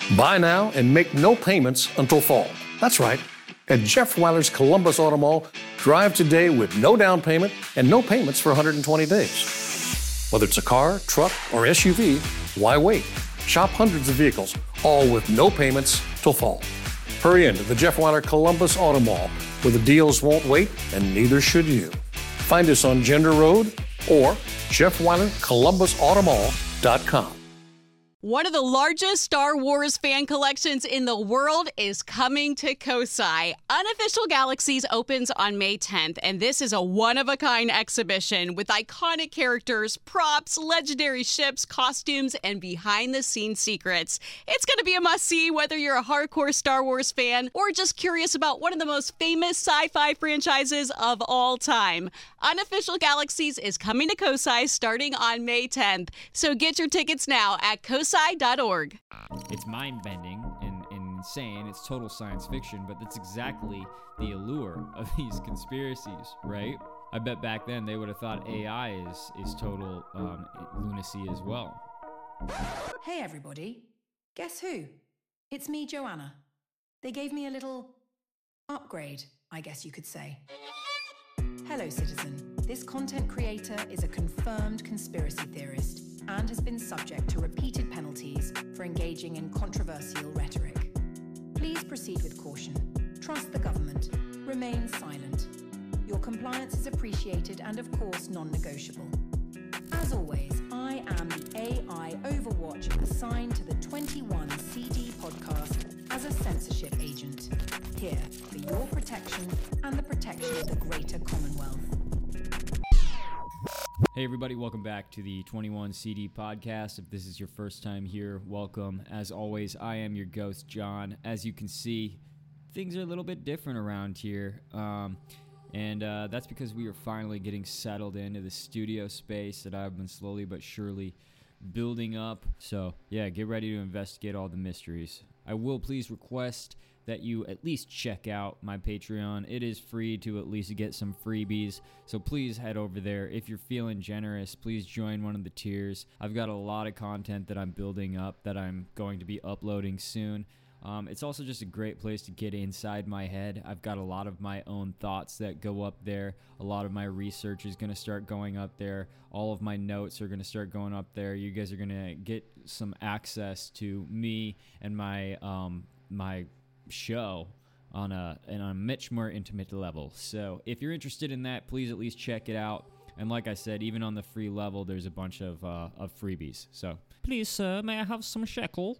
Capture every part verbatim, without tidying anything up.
Buy now and make no payments until fall. That's right. At Jeff Weiler's Columbus Auto Mall, drive today with no down payment and no payments for one hundred twenty days. Whether it's a car, truck, or S U V, why wait? Shop hundreds of vehicles, all with no payments till fall. Hurry into the Jeff Weiler Columbus Auto Mall, where the deals won't wait and neither should you. Find us on Gender Road or Jeff Weiler Columbus Auto Mall dot com. One of the largest Star Wars fan collections in the world is coming to Kosai. Unofficial Galaxies opens on May tenth, and this is a one-of-a-kind exhibition with iconic characters, props, legendary ships, costumes, and behind-the-scenes secrets. It's going to be a must-see whether you're a hardcore Star Wars fan or just curious about one of the most famous sci-fi franchises of all time. Unofficial Galaxies is coming to Kosai starting on May tenth, so get your tickets now at kosai dot org. It's mind-bending and, and insane. It's total science fiction, but that's exactly the allure of these conspiracies, right? I bet back then they would have thought A I is, is total um, lunacy as well. Hey everybody, guess who? It's me, Joanna. They gave me a little upgrade, I guess you could say. Hello, citizen. This content creator is a confirmed conspiracy theorist and has been subject to repeated penalties for engaging in controversial rhetoric. Please proceed with caution. Trust the government. Remain silent. Your compliance is appreciated and, of course, non-negotiable. As always, I am the A I Overwatch assigned to the twenty-one C D podcast as a censorship agent, here for your protection and the protection of the greater Commonwealth. Hey everybody, welcome back to the twenty-one C D podcast. If this is your first time here, welcome. As always, I am your ghost, John. As you can see, things are a little bit different around here. Um, and uh, that's because we are finally getting settled into the studio space that I've been slowly but surely building up. So yeah, get ready to investigate all the mysteries. I will please request that you at least check out my Patreon. It is free to at least get some freebies, so please head over there. If you're feeling generous, please join one of the tiers. I've got a lot of content that I'm building up that I'm going to be uploading soon. Um, it's also just a great place to get inside my head. I've got a lot of my own thoughts that go up there. A lot of my research is going to start going up there. All of my notes are going to start going up there. You guys are going to get some access to me and my um, my show on a, on a much more intimate level. So if you're interested in that, please at least check it out. And like I said, even on the free level, there's a bunch of, uh, of freebies. So please, sir, may I have some shekel?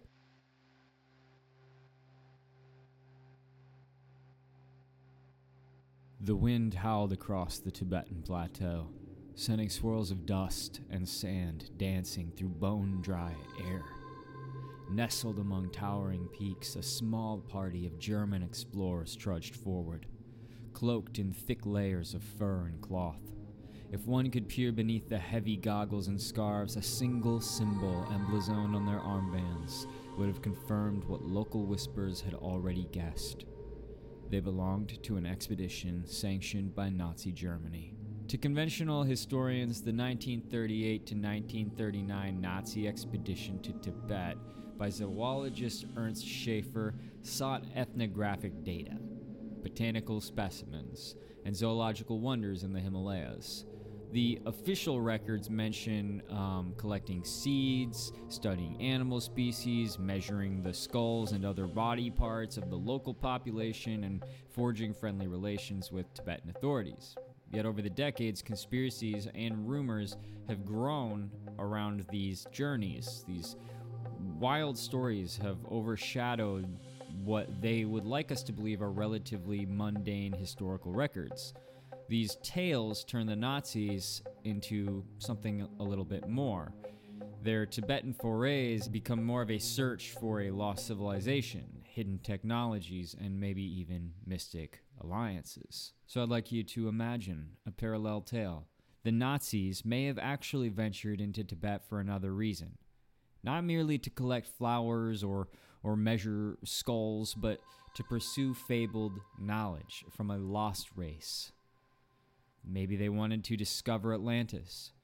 The wind howled across the Tibetan plateau, sending swirls of dust and sand dancing through bone-dry air. Nestled among towering peaks, a small party of German explorers trudged forward, cloaked in thick layers of fur and cloth. If one could peer beneath the heavy goggles and scarves, a single symbol emblazoned on their armbands would have confirmed what local whispers had already guessed. They belonged to an expedition sanctioned by Nazi Germany. To conventional historians, the nineteen thirty-eight to nineteen thirty-nine Nazi expedition to Tibet by zoologist Ernst Schaefer sought ethnographic data, botanical specimens, and zoological wonders in the Himalayas. The official records mention um, collecting seeds, studying animal species, measuring the skulls and other body parts of the local population, and forging friendly relations with Tibetan authorities. Yet over the decades, conspiracies and rumors have grown around these journeys. These wild stories have overshadowed what they would like us to believe are relatively mundane historical records. These tales turn the Nazis into something a little bit more. Their Tibetan forays become more of a search for a lost civilization, hidden technologies, and maybe even mystic alliances. So I'd like you to imagine a parallel tale. The Nazis may have actually ventured into Tibet for another reason. Not merely to collect flowers or, or measure skulls, but to pursue fabled knowledge from a lost race. Maybe they wanted to discover Atlantis.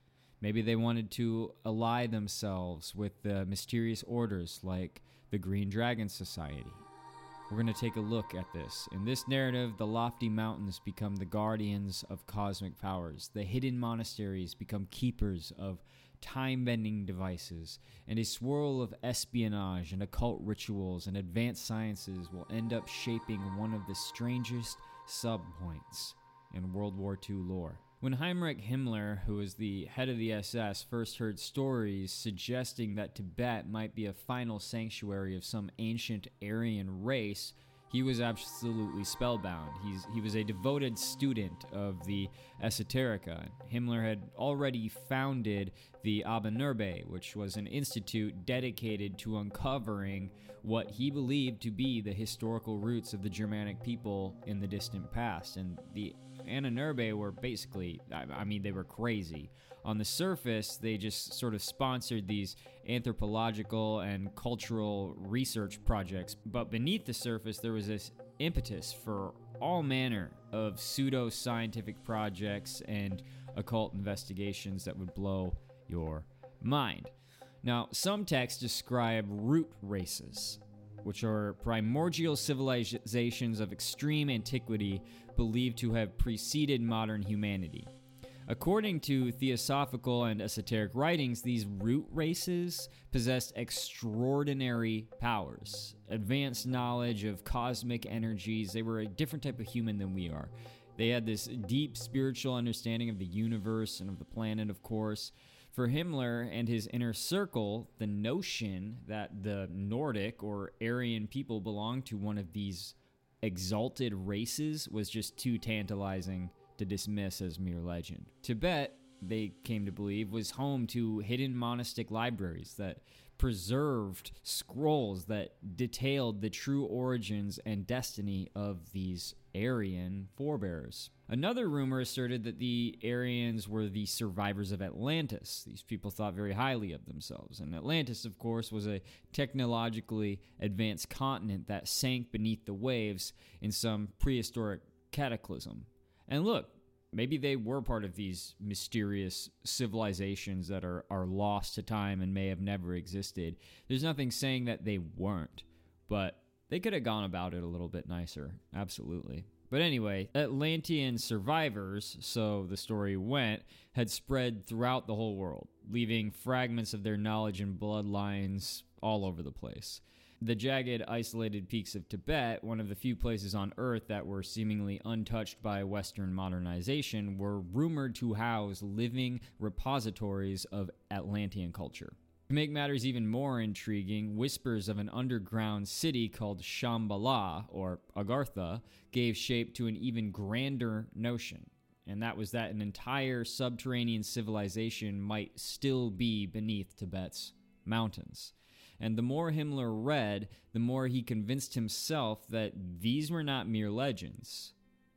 Maybe they wanted to ally themselves with the mysterious orders like the Green Dragon Society. We're going to take a look at this. In this narrative, the lofty mountains become the guardians of cosmic powers. The hidden monasteries become keepers of time-bending devices, and a swirl of espionage and occult rituals and advanced sciences will end up shaping one of the strangest subpoints in World War Two lore. When Heinrich Himmler, who was the head of the S S, first heard stories suggesting that Tibet might be a final sanctuary of some ancient Aryan race, he was absolutely spellbound. He's, he was a devoted student of the esoterica. Himmler had already founded the Abendnurbe, which was an institute dedicated to uncovering what he believed to be the historical roots of the Germanic people in the distant past. And the Ahnenerbe were basically, I mean, they were crazy. On the surface, they just sort of sponsored these anthropological and cultural research projects, but beneath the surface, there was this impetus for all manner of pseudo-scientific projects and occult investigations that would blow your mind. Now, some texts describe root races, which are primordial civilizations of extreme antiquity believed to have preceded modern humanity. According to theosophical and esoteric writings, these root races possessed extraordinary powers, advanced knowledge of cosmic energies. They were a different type of human than we are. They had this deep spiritual understanding of the universe and of the planet, of course. For Himmler and his inner circle, the notion that the Nordic or Aryan people belonged to one of these exalted races was just too tantalizing to dismiss as mere legend. Tibet, they came to believe, was home to hidden monastic libraries that preserved scrolls that detailed the true origins and destiny of these Aryan forebears. Another rumor asserted that the Aryans were the survivors of Atlantis. These people thought very highly of themselves. And Atlantis, of course, was a technologically advanced continent that sank beneath the waves in some prehistoric cataclysm. And look, maybe they were part of these mysterious civilizations that are, are lost to time and may have never existed. There's nothing saying that they weren't, but they could have gone about it a little bit nicer. Absolutely. But anyway, Atlantean survivors, so the story went, had spread throughout the whole world, leaving fragments of their knowledge and bloodlines all over the place. The jagged, isolated peaks of Tibet, one of the few places on Earth that were seemingly untouched by Western modernization, were rumored to house living repositories of Atlantean culture. To make matters even more intriguing, whispers of an underground city called Shambhala, or Agartha, gave shape to an even grander notion, and that was that an entire subterranean civilization might still be beneath Tibet's mountains. And the more Himmler read, the more he convinced himself that these were not mere legends.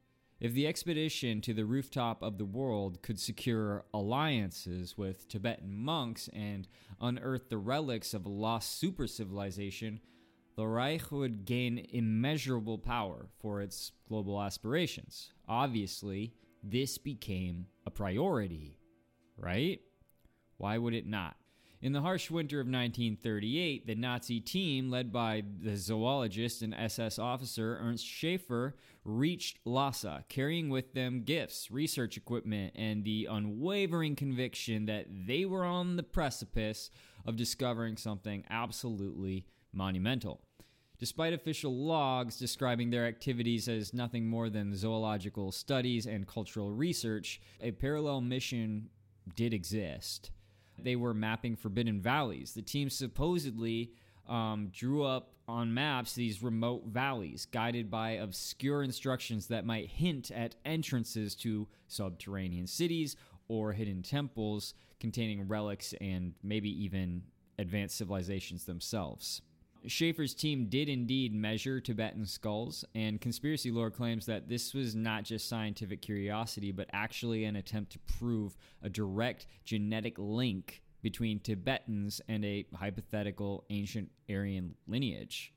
If the expedition to the rooftop of the world could secure alliances with Tibetan monks and unearth the relics of a lost super-civilization, the Reich would gain immeasurable power for its global aspirations. Obviously, this became a priority, right? Why would it not? In the harsh winter of nineteen thirty-eight, the Nazi team, led by the zoologist and S S officer Ernst Schaefer, reached Lhasa, carrying with them gifts, research equipment, and the unwavering conviction that they were on the precipice of discovering something absolutely monumental. Despite official logs describing their activities as nothing more than zoological studies and cultural research, a parallel mission did exist. They were mapping forbidden valleys. The team supposedly um, drew up on maps these remote valleys, guided by obscure instructions that might hint at entrances to subterranean cities or hidden temples containing relics and maybe even advanced civilizations themselves. Schaefer's team did indeed measure Tibetan skulls, and conspiracy lore claims that this was not just scientific curiosity, but actually an attempt to prove a direct genetic link between Tibetans and a hypothetical ancient Aryan lineage.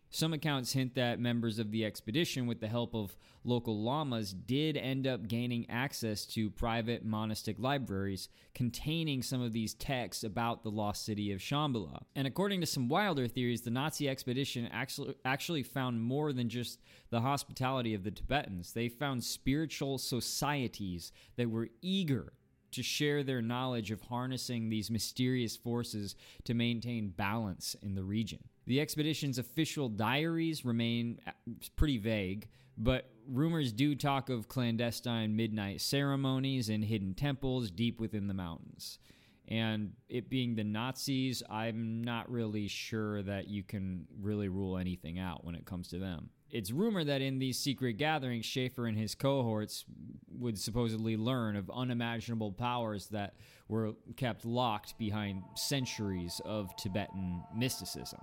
Some accounts hint that members of the expedition, with the help of local lamas, did end up gaining access to private monastic libraries containing some of these texts about the lost city of Shambhala. And according to some wilder theories, the Nazi expedition actually, actually found more than just the hospitality of the Tibetans. They found spiritual societies that were eager to share their knowledge of harnessing these mysterious forces to maintain balance in the region. The expedition's official diaries remain pretty vague, but rumors do talk of clandestine midnight ceremonies and hidden temples deep within the mountains. And it being the Nazis, I'm not really sure that you can really rule anything out when it comes to them. It's rumored that in these secret gatherings, Schaefer and his cohorts would supposedly learn of unimaginable powers that were kept locked behind centuries of Tibetan mysticism.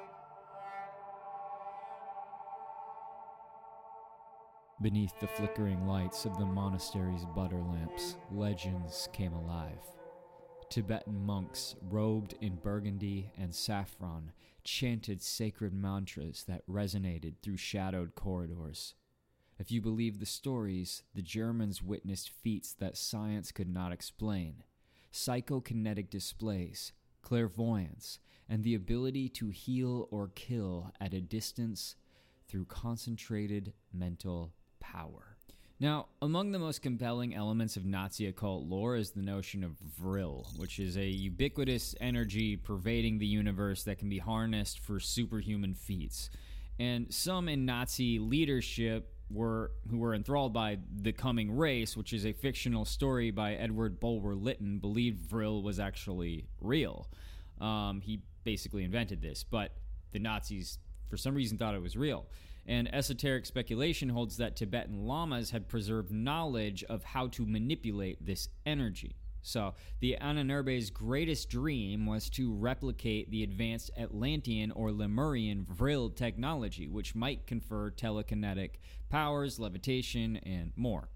Beneath the flickering lights of the monastery's butter lamps, legends came alive. Tibetan monks, robed in burgundy and saffron, chanted sacred mantras that resonated through shadowed corridors. If you believe the stories, the Germans witnessed feats that science could not explain: psychokinetic displays, clairvoyance, and the ability to heal or kill at a distance through concentrated mental power. Now, among the most compelling elements of Nazi occult lore is the notion of Vril, which is a ubiquitous energy pervading the universe that can be harnessed for superhuman feats. And some in Nazi leadership were who were enthralled by The Coming Race, which is a fictional story by Edward Bulwer Lytton, believed Vril was actually real. Um, he basically invented this, but the Nazis, for some reason, thought it was real. And esoteric speculation holds that Tibetan lamas had preserved knowledge of how to manipulate this energy. So, the Ahnenerbe's greatest dream was to replicate the advanced Atlantean or Lemurian Vril technology, which might confer telekinetic powers, levitation, and more.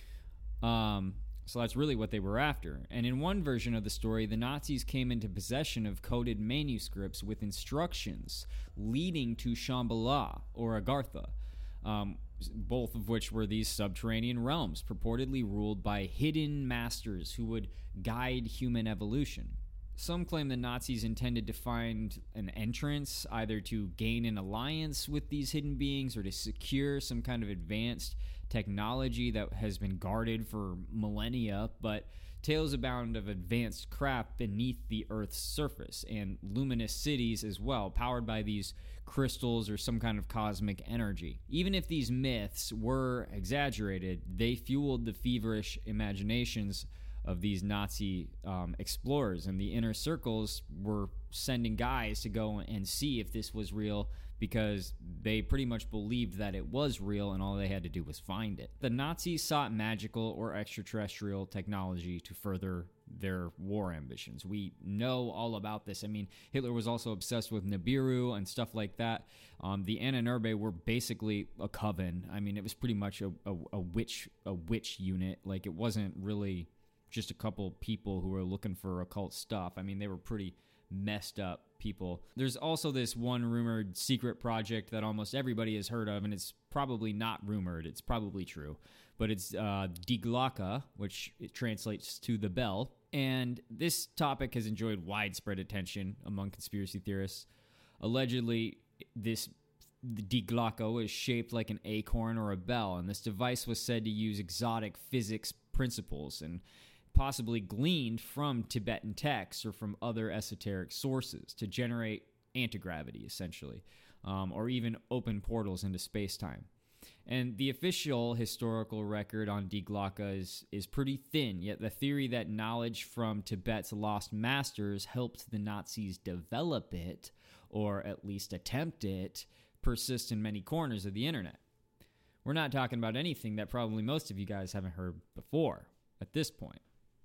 Um... So that's really what they were after. And in one version of the story, the Nazis came into possession of coded manuscripts with instructions leading to Shambhala or Agartha, um, both of which were these subterranean realms purportedly ruled by hidden masters who would guide human evolution. Some claim the Nazis intended to find an entrance, either to gain an alliance with these hidden beings or to secure some kind of advanced technology that has been guarded for millennia, but tales abound of advanced craft beneath the Earth's surface and luminous cities as well, powered by these crystals or some kind of cosmic energy. Even if these myths were exaggerated, they fueled the feverish imaginations of these Nazi um, explorers, and the inner circles were sending guys to go and see if this was real because they pretty much believed that it was real and all they had to do was find it. The Nazis sought magical or extraterrestrial technology to further their war ambitions. We know all about this. I mean, Hitler was also obsessed with Nibiru and stuff like that. Um, the Ahnenerbe were basically a coven. I mean, it was pretty much a, a, a witch a witch unit. Like, it wasn't really just a couple people who were looking for occult stuff. I mean, they were pretty messed up people. There's also this one rumored secret project that almost everybody has heard of, and it's probably not rumored, it's probably true, but it's uh, Die Glocke, which it translates to the bell. And this topic has enjoyed widespread attention among conspiracy theorists. Allegedly, this the Die Glocke is shaped like an acorn or a bell, and this device was said to use exotic physics principles and possibly gleaned from Tibetan texts or from other esoteric sources to generate anti-gravity, essentially, um, or even open portals into space-time. And the official historical record on Die Glocke is, is pretty thin, yet the theory that knowledge from Tibet's lost masters helped the Nazis develop it, or at least attempt it, persists in many corners of the internet. We're not talking about anything that probably most of you guys haven't heard before at this point.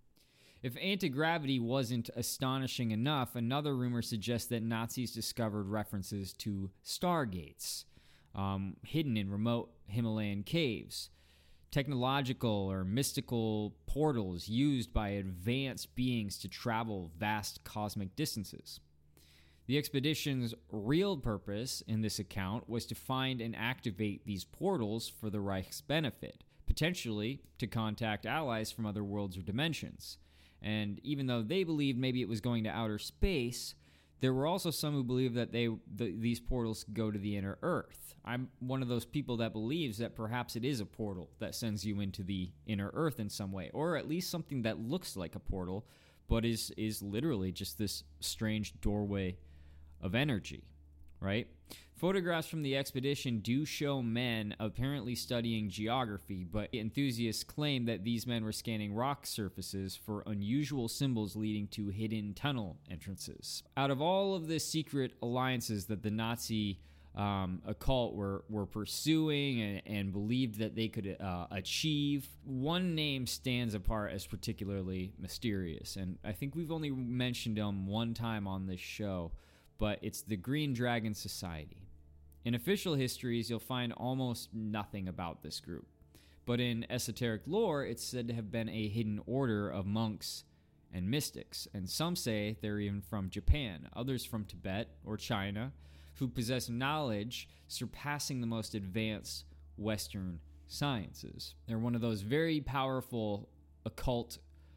If anti-gravity wasn't astonishing enough, another rumor suggests that Nazis discovered references to stargates, um, hidden in remote Himalayan caves, technological or mystical portals used by advanced beings to travel vast cosmic distances. The expedition's real purpose in this account was to find and activate these portals for the Reich's benefit, potentially to contact allies from other worlds or dimensions. And even though they believed maybe it was going to outer space, there were also some who believed that they the, these portals go to the inner Earth. I'm one of those people that believes that perhaps it is a portal that sends you into the inner Earth in some way, or at least something that looks like a portal, but is is literally just this strange doorway of energy, right? Photographs from the expedition do show men apparently studying geography, but enthusiasts claim that these men were scanning rock surfaces for unusual symbols leading to hidden tunnel entrances. Out of all of the secret alliances that the Nazi um, occult were, were pursuing and, and believed that they could uh, achieve, one name stands apart as particularly mysterious, and I think we've only mentioned him one time on this show, but it's the Green Dragon Society. In official histories, you'll find almost nothing about this group, but in esoteric lore, it's said to have been a hidden order of monks and mystics, and some say they're even from Japan, others from Tibet or China, who possess knowledge surpassing the most advanced Western sciences. They're one of those very powerful occult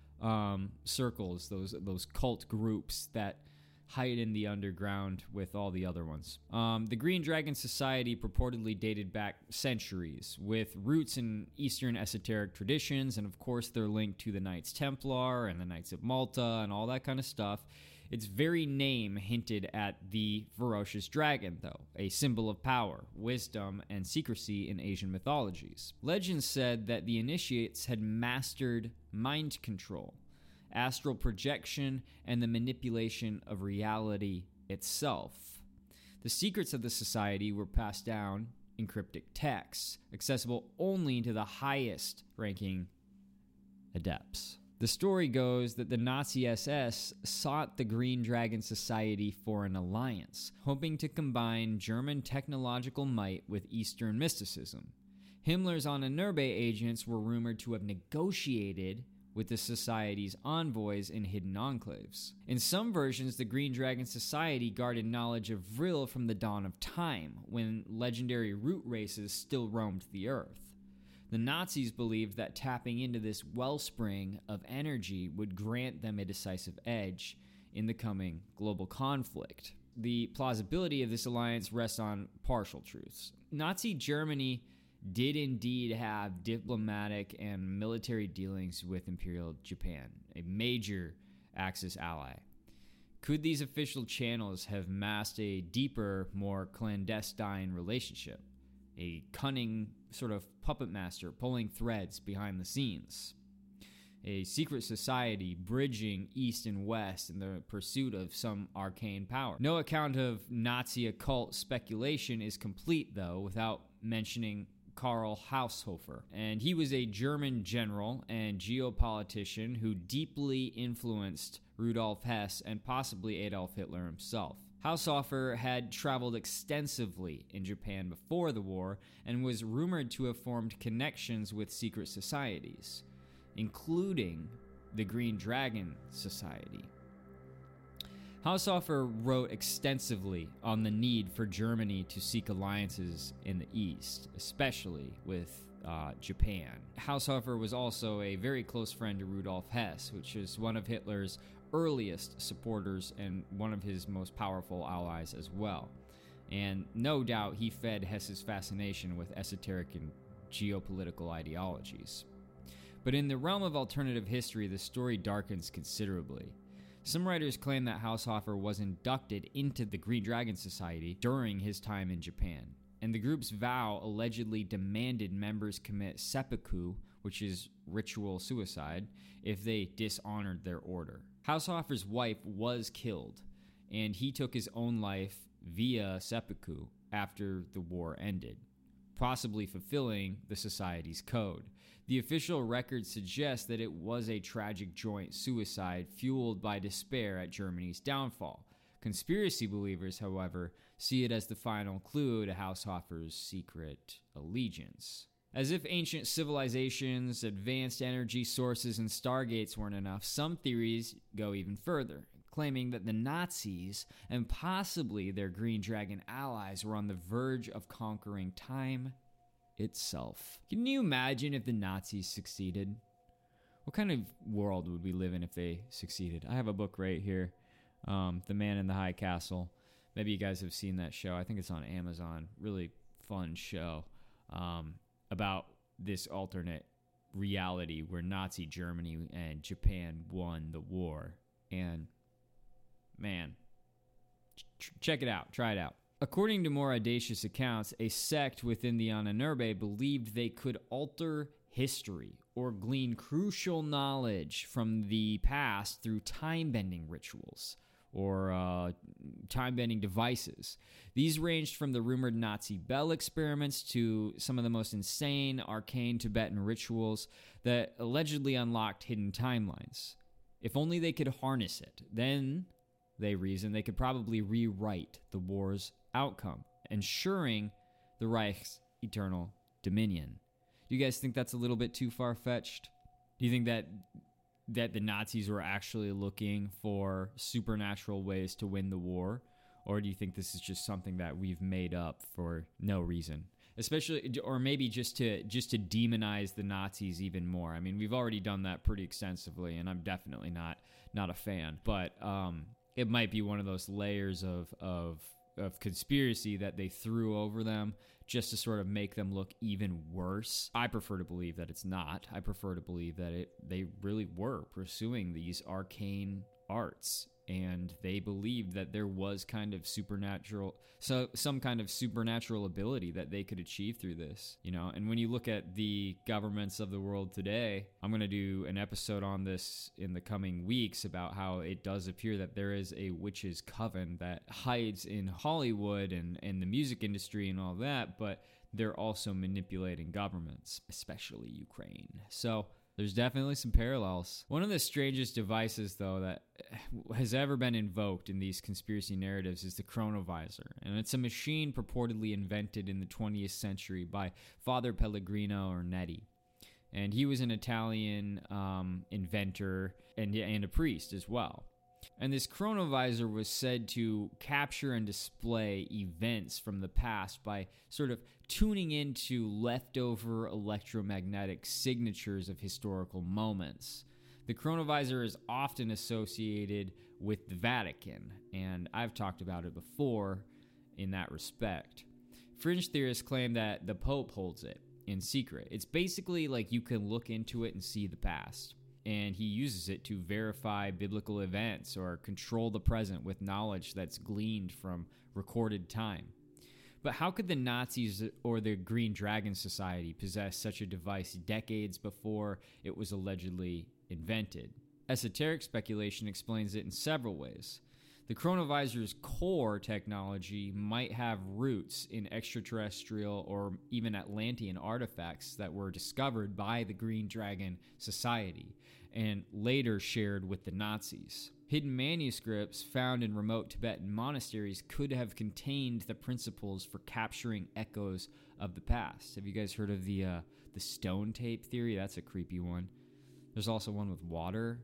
um, circles, those those cult groups that hide in the underground with all the other ones. Um, the Green Dragon Society purportedly dated back centuries, with roots in Eastern esoteric traditions, and of course they're linked to the Knights Templar and the Knights of Malta and all that kind of stuff. Its very name hinted at the ferocious dragon, though, a symbol of power, wisdom, and secrecy in Asian mythologies. Legends said that the initiates had mastered mind control, astral projection, and the manipulation of reality itself. The secrets of the society were passed down in cryptic texts, accessible only to the highest ranking adepts. The story goes that the Nazi S S sought the Green Dragon Society for an alliance, hoping to combine German technological might with Eastern mysticism. Himmler's Ahnenerbe agents were rumored to have negotiated with the Society's envoys in hidden enclaves. In some versions, the Green Dragon Society guarded knowledge of Vril from the dawn of time, when legendary root races still roamed the earth. The Nazis believed that tapping into this wellspring of energy would grant them a decisive edge in the coming global conflict. The plausibility of this alliance rests on partial truths. Nazi Germany did indeed have diplomatic and military dealings with Imperial Japan, a major Axis ally. Could these official channels have masked a deeper, more clandestine relationship? A cunning sort of puppet master pulling threads behind the scenes? A secret society bridging East and West in the pursuit of some arcane power? No account of Nazi occult speculation is complete, though, without mentioning Karl Haushofer, and he was a German general and geopolitician who deeply influenced Rudolf Hess and possibly Adolf Hitler himself. Haushofer had traveled extensively in Japan before the war and was rumored to have formed connections with secret societies, including the Green Dragon Society. Haushofer wrote extensively on the need for Germany to seek alliances in the East, especially with uh, Japan. Haushofer was also a very close friend to Rudolf Hess, which is one of Hitler's earliest supporters and one of his most powerful allies as well. And no doubt he fed Hess's fascination with esoteric and geopolitical ideologies. But in the realm of alternative history, the story darkens considerably. Some writers claim that Haushofer was inducted into the Green Dragon Society during his time in Japan, and the group's vow allegedly demanded members commit seppuku, which is ritual suicide, if they dishonored their order. Haushofer's wife was killed, and he took his own life via seppuku after the war ended, possibly fulfilling the society's code. The official record suggests that it was a tragic joint suicide fueled by despair at Germany's downfall. Conspiracy believers, however, see it as the final clue to Haushofer's secret allegiance. As if ancient civilizations, advanced energy sources, and stargates weren't enough, some theories go even further, claiming that the Nazis and possibly their Green Dragon allies were on the verge of conquering time itself. Can you imagine if the Nazis succeeded? What kind of world would we live in if they succeeded? I have a book right here, um, The Man in the High Castle. Maybe you guys have seen that show. I think it's on Amazon. Really fun show um, about this alternate reality where Nazi Germany and Japan won the war. And man, ch- check it out. Try it out. According to more audacious accounts, a sect within the Ahnenerbe believed they could alter history or glean crucial knowledge from the past through time-bending rituals or uh, time-bending devices. These ranged from the rumored Nazi Bell experiments to some of the most insane, arcane Tibetan rituals that allegedly unlocked hidden timelines. If only they could harness it, then, they reasoned, they could probably rewrite the war's outcome, ensuring the Reich's eternal dominion. Do you guys think that's a little bit too far-fetched? Do you think that that the Nazis were actually looking for supernatural ways to win the war? Or do you think this is just something that we've made up for no reason? Especially, or maybe just to just to demonize the Nazis even more. I mean, we've already done that pretty extensively, and I'm definitely not not a fan. But um, it might be one of those layers of of of conspiracy that they threw over them just to sort of make them look even worse. I prefer to believe that it's not. I prefer to believe that it they really were pursuing these arcane arts, and they believed that there was kind of supernatural, so some kind of supernatural ability that they could achieve through this, you know. And when you look at the governments of the world today, I'm going to do an episode on this in the coming weeks about how it does appear that there is a witches' coven that hides in Hollywood and, and the music industry and all that, but they're also manipulating governments, especially Ukraine. So there's definitely some parallels. One of the strangest devices, though, that has ever been invoked in these conspiracy narratives is the chronovisor. And it's a machine purportedly invented in the twentieth century by Father Pellegrino Ornetti. And he was an Italian um, inventor and, and a priest as well. And this chronovisor was said to capture and display events from the past by sort of tuning into leftover electromagnetic signatures of historical moments. The chronovisor is often associated with the Vatican, and I've talked about it before in that respect. Fringe theorists claim that the Pope holds it in secret. It's basically like you can look into it and see the past. And he uses it to verify biblical events or control the present with knowledge that's gleaned from recorded time. But how could the Nazis or the Green Dragon Society possess such a device decades before it was allegedly invented? Esoteric speculation explains it in several ways. The chronovisor's core technology might have roots in extraterrestrial or even Atlantean artifacts that were discovered by the Green Dragon Society and later shared with the Nazis. Hidden manuscripts found in remote Tibetan monasteries could have contained the principles for capturing echoes of the past. Have you guys heard of the uh, the stone tape theory? That's a creepy one. There's also one with water,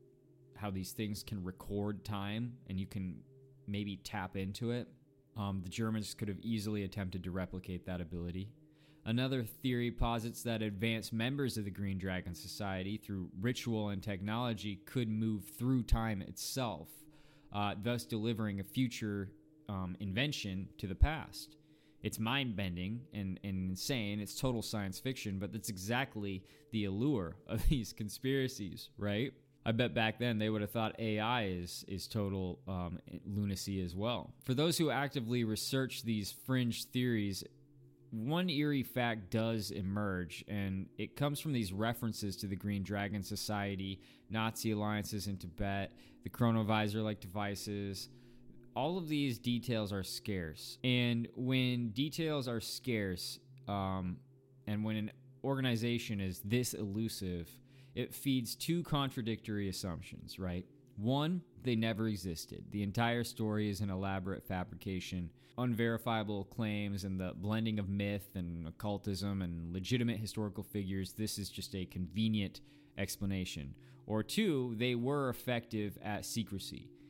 how these things can record time and you can maybe tap into it. Um, the Germans could have easily attempted to replicate that ability. Another theory posits that advanced members of the Green Dragon Society, through ritual and technology, could move through time itself, uh, thus delivering a future um, invention to the past. It's mind-bending and, and insane. It's total science fiction, but that's exactly the allure of these conspiracies, right? I bet back then they would have thought A I is is total um, lunacy as well. For those who actively research these fringe theories, one eerie fact does emerge, and it comes from these references to the Green Dragon Society, Nazi alliances in Tibet, the chronovisor-like devices. All of these details are scarce, and when details are scarce, um, and when an organization is this elusive, it feeds two contradictory assumptions, right? One, they never existed. The entire story is an elaborate fabrication, unverifiable claims, and the blending of myth and occultism and legitimate historical figures. This is just a convenient explanation. Or two, they were effective at secrecy.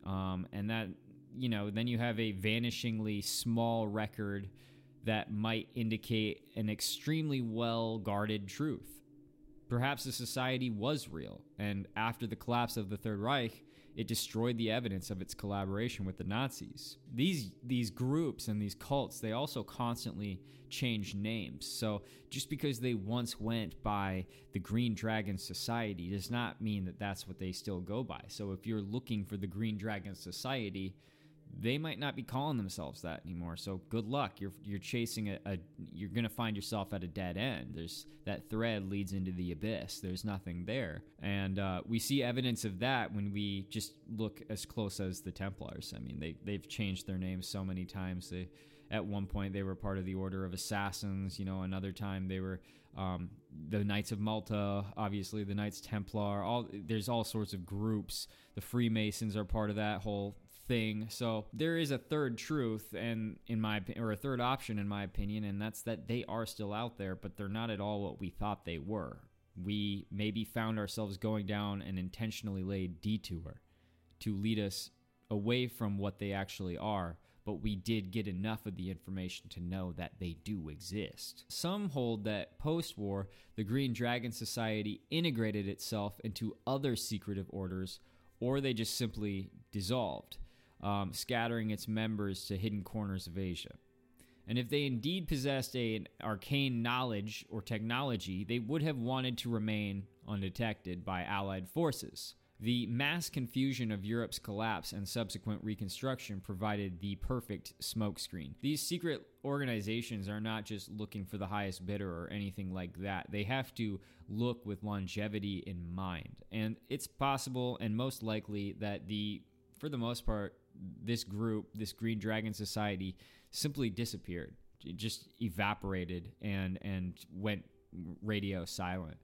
Um, and that, you know, then you have a vanishingly small record that might indicate an extremely well-guarded truth. Perhaps the society was real, and after the collapse of the Third Reich, it destroyed the evidence of its collaboration with the Nazis. These these groups and these cults, they also constantly change names. So just because they once went by the Green Dragon Society does not mean that that's what they still go by. So if you're looking for the Green Dragon Society, they might not be calling themselves that anymore. So good luck. You're you're chasing a, a you're going to find yourself at a dead end. There's that thread leads into the abyss. There's nothing there. And uh, we see evidence of that when we just look as close as the Templars. I mean, they, they've changed their names so many times. They, at one point, they were part of the Order of Assassins. You know, another time they were um, the Knights of Malta, obviously the Knights Templar. All There's all sorts of groups. The Freemasons are part of that whole thing. So there is a third truth, and in my or a third option in my opinion, and that's that they are still out there, but they're not at all what we thought they were. We maybe found ourselves going down an intentionally laid detour to lead us away from what they actually are, but we did get enough of the information to know that they do exist. Some hold that post-war, the Green Dragon Society integrated itself into other secretive orders, or they just simply dissolved, Um, scattering its members to hidden corners of Asia. And if they indeed possessed a, an arcane knowledge or technology, they would have wanted to remain undetected by Allied forces. The mass confusion of Europe's collapse and subsequent reconstruction provided the perfect smokescreen. These secret organizations are not just looking for the highest bidder or anything like that. They have to look with longevity in mind. And it's possible and most likely that the, for the most part, this group, this Green Dragon Society, simply disappeared. It just evaporated and and went radio silent.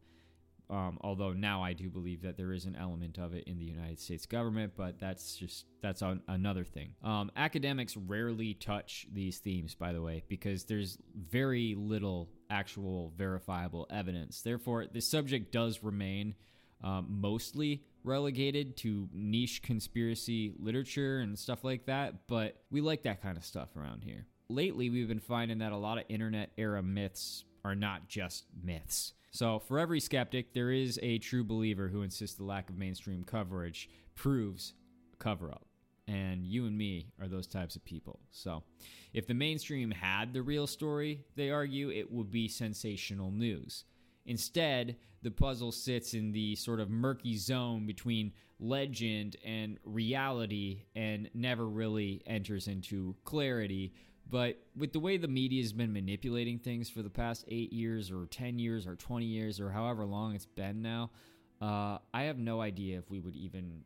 Um, although now I do believe that there is an element of it in the United States government, but that's just that's an, another thing. Um, academics rarely touch these themes, by the way, because there's very little actual verifiable evidence. Therefore, the subject does remain um, mostly relegated to niche conspiracy literature and stuff like that, but we like that kind of stuff around here. Lately, we've been finding that a lot of internet era myths are not just myths. So for every skeptic, there is a true believer who insists the lack of mainstream coverage proves a cover-up. And you and me are those types of people. So if the mainstream had the real story, they argue, it would be sensational news. Instead, the puzzle sits in the sort of murky zone between legend and reality and never really enters into clarity. But with the way the media has been manipulating things for the past eight years or ten years or twenty years or however long it's been now, uh, I have no idea if we would even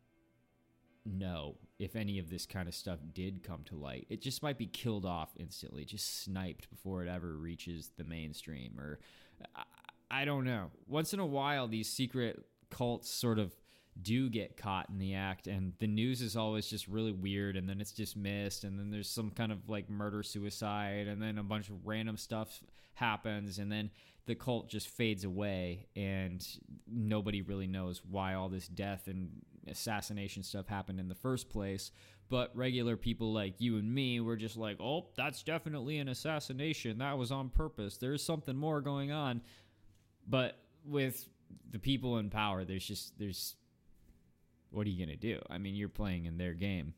know if any of this kind of stuff did come to light. It just might be killed off instantly, just sniped before it ever reaches the mainstream. Or I, I don't know. Once in a while, these secret cults sort of do get caught in the act, and the news is always just really weird, and then it's dismissed, and then there's some kind of like murder suicide, and then a bunch of random stuff happens, and then the cult just fades away, and nobody really knows why all this death and assassination stuff happened in the first place. But regular people like you and me were just like, oh, that's definitely an assassination, that was on purpose, there's something more going on. But with the people in power, there's just there's what are you going to do? I mean, you're playing in their game.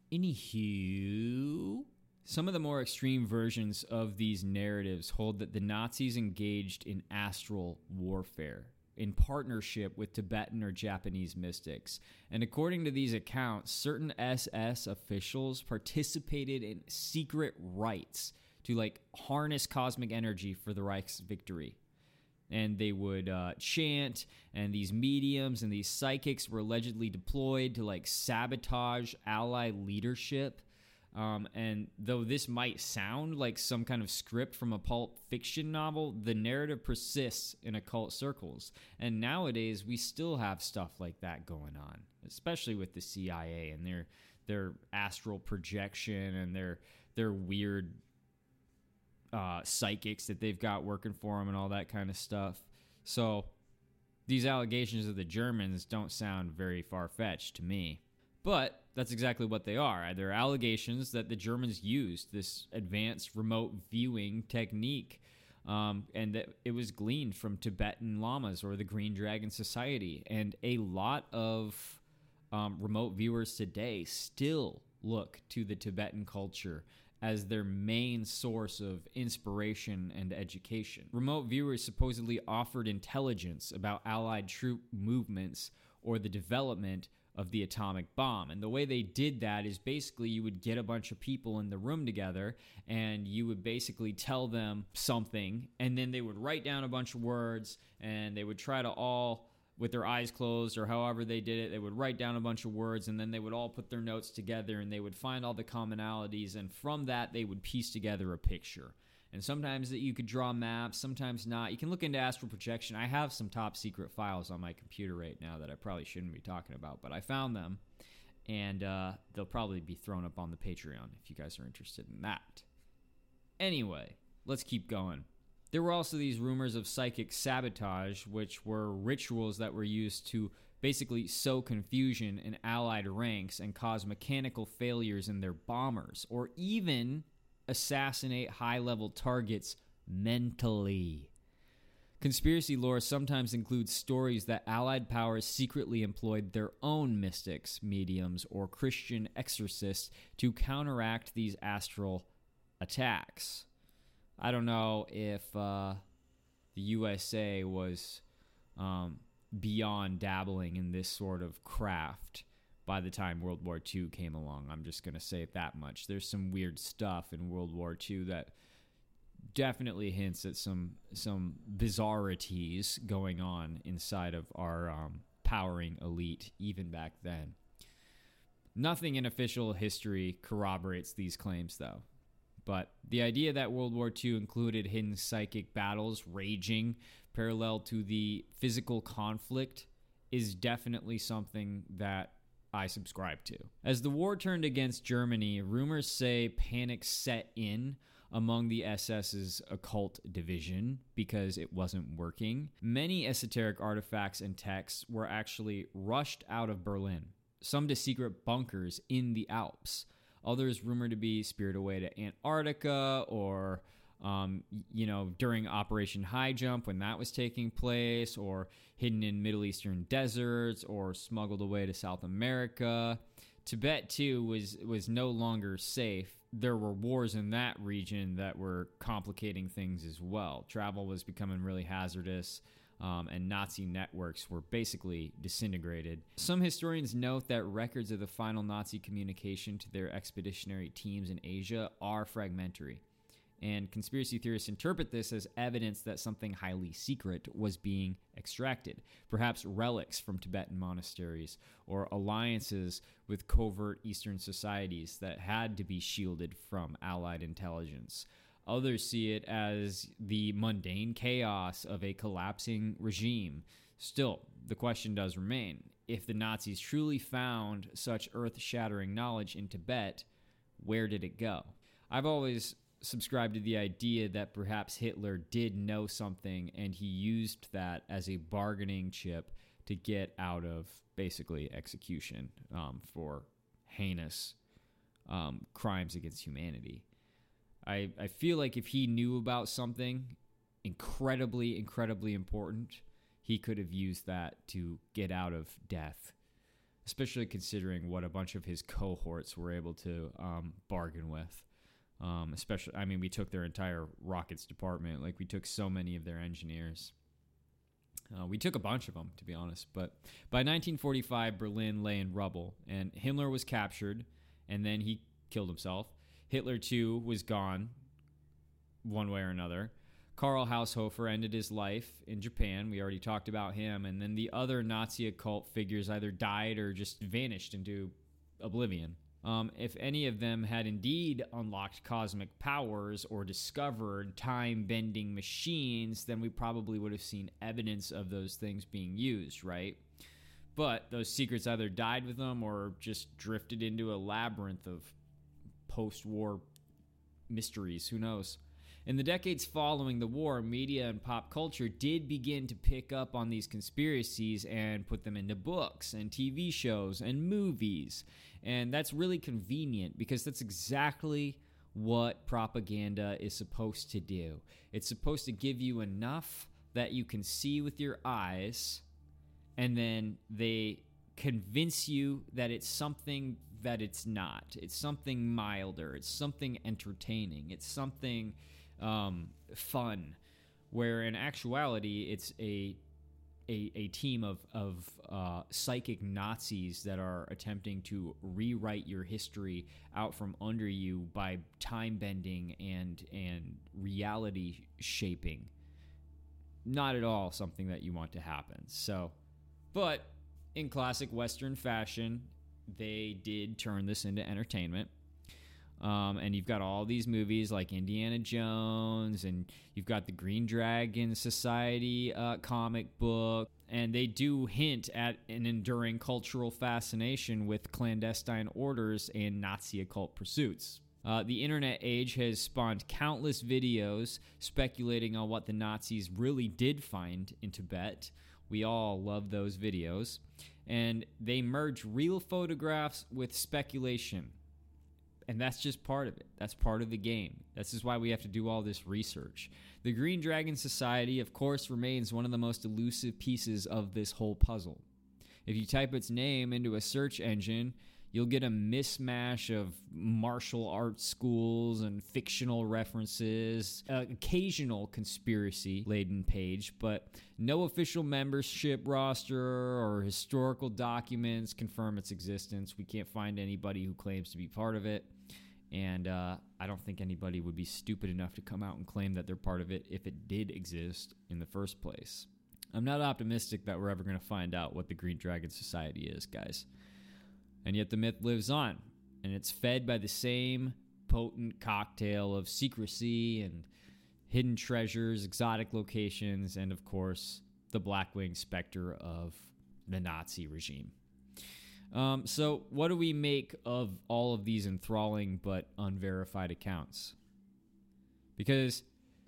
Anywho, some of the more extreme versions of these narratives hold that the Nazis engaged in astral warfare in partnership with Tibetan or Japanese mystics. And according to these accounts, certain S S officials participated in secret rites to like harness cosmic energy for the Reich's victory. And they would uh, chant, and these mediums and these psychics were allegedly deployed to like sabotage Allied leadership. Um, and though this might sound like some kind of script from a pulp fiction novel, the narrative persists in occult circles. And nowadays, we still have stuff like that going on, especially with the C I A and their their astral projection and their their weird Uh, psychics that they've got working for them and all that kind of stuff. So these allegations of the Germans don't sound very far-fetched to me. But that's exactly what they are. They're allegations that the Germans used this advanced remote viewing technique, um, and that it was gleaned from Tibetan lamas or the Green Dragon Society. And a lot of um, remote viewers today still look to the Tibetan culture as their main source of inspiration and education. Remote viewers supposedly offered intelligence about Allied troop movements or the development of the atomic bomb. And the way they did that is basically you would get a bunch of people in the room together and you would basically tell them something, and then they would write down a bunch of words, and they would try to all, with their eyes closed or however they did it, they would write down a bunch of words, and then they would all put their notes together and they would find all the commonalities, and from that they would piece together a picture. And sometimes that you could draw maps, sometimes not. You can look into astral projection. I have some top secret files on my computer right now that I probably shouldn't be talking about, but I found them, and uh, they'll probably be thrown up on the Patreon if you guys are interested in that. Anyway, let's keep going. There were also these rumors of psychic sabotage, which were rituals that were used to basically sow confusion in Allied ranks and cause mechanical failures in their bombers, or even assassinate high-level targets mentally. Conspiracy lore sometimes includes stories that Allied powers secretly employed their own mystics, mediums, or Christian exorcists to counteract these astral attacks. I don't know if uh, the U S A was um, beyond dabbling in this sort of craft by the time World War Two came along. I'm just going to say it that much. There's some weird stuff in World War Two that definitely hints at some some bizarrities going on inside of our um, powering elite, even back then. Nothing in official history corroborates these claims, though. But the idea that World War Two included hidden psychic battles raging parallel to the physical conflict is definitely something that I subscribe to. As the war turned against Germany, rumors say panic set in among the S S's occult division because it wasn't working. Many esoteric artifacts and texts were actually rushed out of Berlin, some to secret bunkers in the Alps. Others rumored to be spirited away to Antarctica or, um, you know, during Operation High Jump when that was taking place, or hidden in Middle Eastern deserts, or smuggled away to South America. Tibet, too, was, was no longer safe. There were wars in that region that were complicating things as well. Travel was becoming really hazardous. Um, and Nazi networks were basically disintegrated. Some historians note that records of the final Nazi communication to their expeditionary teams in Asia are fragmentary, and conspiracy theorists interpret this as evidence that something highly secret was being extracted, perhaps relics from Tibetan monasteries or alliances with covert Eastern societies that had to be shielded from Allied intelligence. Others see it as the mundane chaos of a collapsing regime. Still, the question does remain. If the Nazis truly found such earth-shattering knowledge in Tibet, where did it go? I've always subscribed to the idea that perhaps Hitler did know something and he used that as a bargaining chip to get out of basically execution um, for heinous um, crimes against humanity. I, I feel like if he knew about something incredibly, incredibly important, he could have used that to get out of death, especially considering what a bunch of his cohorts were able to um, bargain with. Um, especially, I mean, we took their entire rockets department. Like, we took so many of their engineers. Uh, we took a bunch of them, to be honest. But by nineteen forty-five, Berlin lay in rubble, and Himmler was captured, and then he killed himself. Hitler, too, was gone one way or another. Karl Haushofer ended his life in Japan. We already talked about him. And then the other Nazi occult figures either died or just vanished into oblivion. Um, if any of them had indeed unlocked cosmic powers or discovered time-bending machines, then we probably would have seen evidence of those things being used, right? But those secrets either died with them or just drifted into a labyrinth of post-war mysteries. Who knows? In the decades following the war, media and pop culture did begin to pick up on these conspiracies and put them into books and T V shows and movies. And that's really convenient because that's exactly what propaganda is supposed to do. It's supposed to give you enough that you can see with your eyes, and then they convince you that it's something that it's not. It's something milder. It's something entertaining. It's something um, fun, where in actuality it's a a, a team of, of uh, psychic Nazis that are attempting to rewrite your history out from under you by time bending and and reality shaping. Not at all something that you want to happen. So, but in classic Western fashion, they did turn this into entertainment. Um, and you've got all these movies like Indiana Jones, and you've got the Green Dragon Society uh, comic book, and they do hint at an enduring cultural fascination with clandestine orders and Nazi occult pursuits. Uh, the internet age has spawned countless videos speculating on what the Nazis really did find in Tibet. We all love those videos. And they merge real photographs with speculation. And that's just part of it. That's part of the game. This is why we have to do all this research. The Green Dragon Society, of course, remains one of the most elusive pieces of this whole puzzle. If you type its name into a search engine, you'll get a mismatch of martial arts schools and fictional references, uh, occasional conspiracy-laden page, but no official membership roster or historical documents confirm its existence. We can't find anybody who claims to be part of it, and uh, I don't think anybody would be stupid enough to come out and claim that they're part of it if it did exist in the first place. I'm not optimistic that we're ever going to find out what the Green Dragon Society is, guys. And yet the myth lives on, and it's fed by the same potent cocktail of secrecy and hidden treasures, exotic locations, and of course, the Blackwing specter of the Nazi regime. Um, so what do we make of all of these enthralling but unverified accounts? Because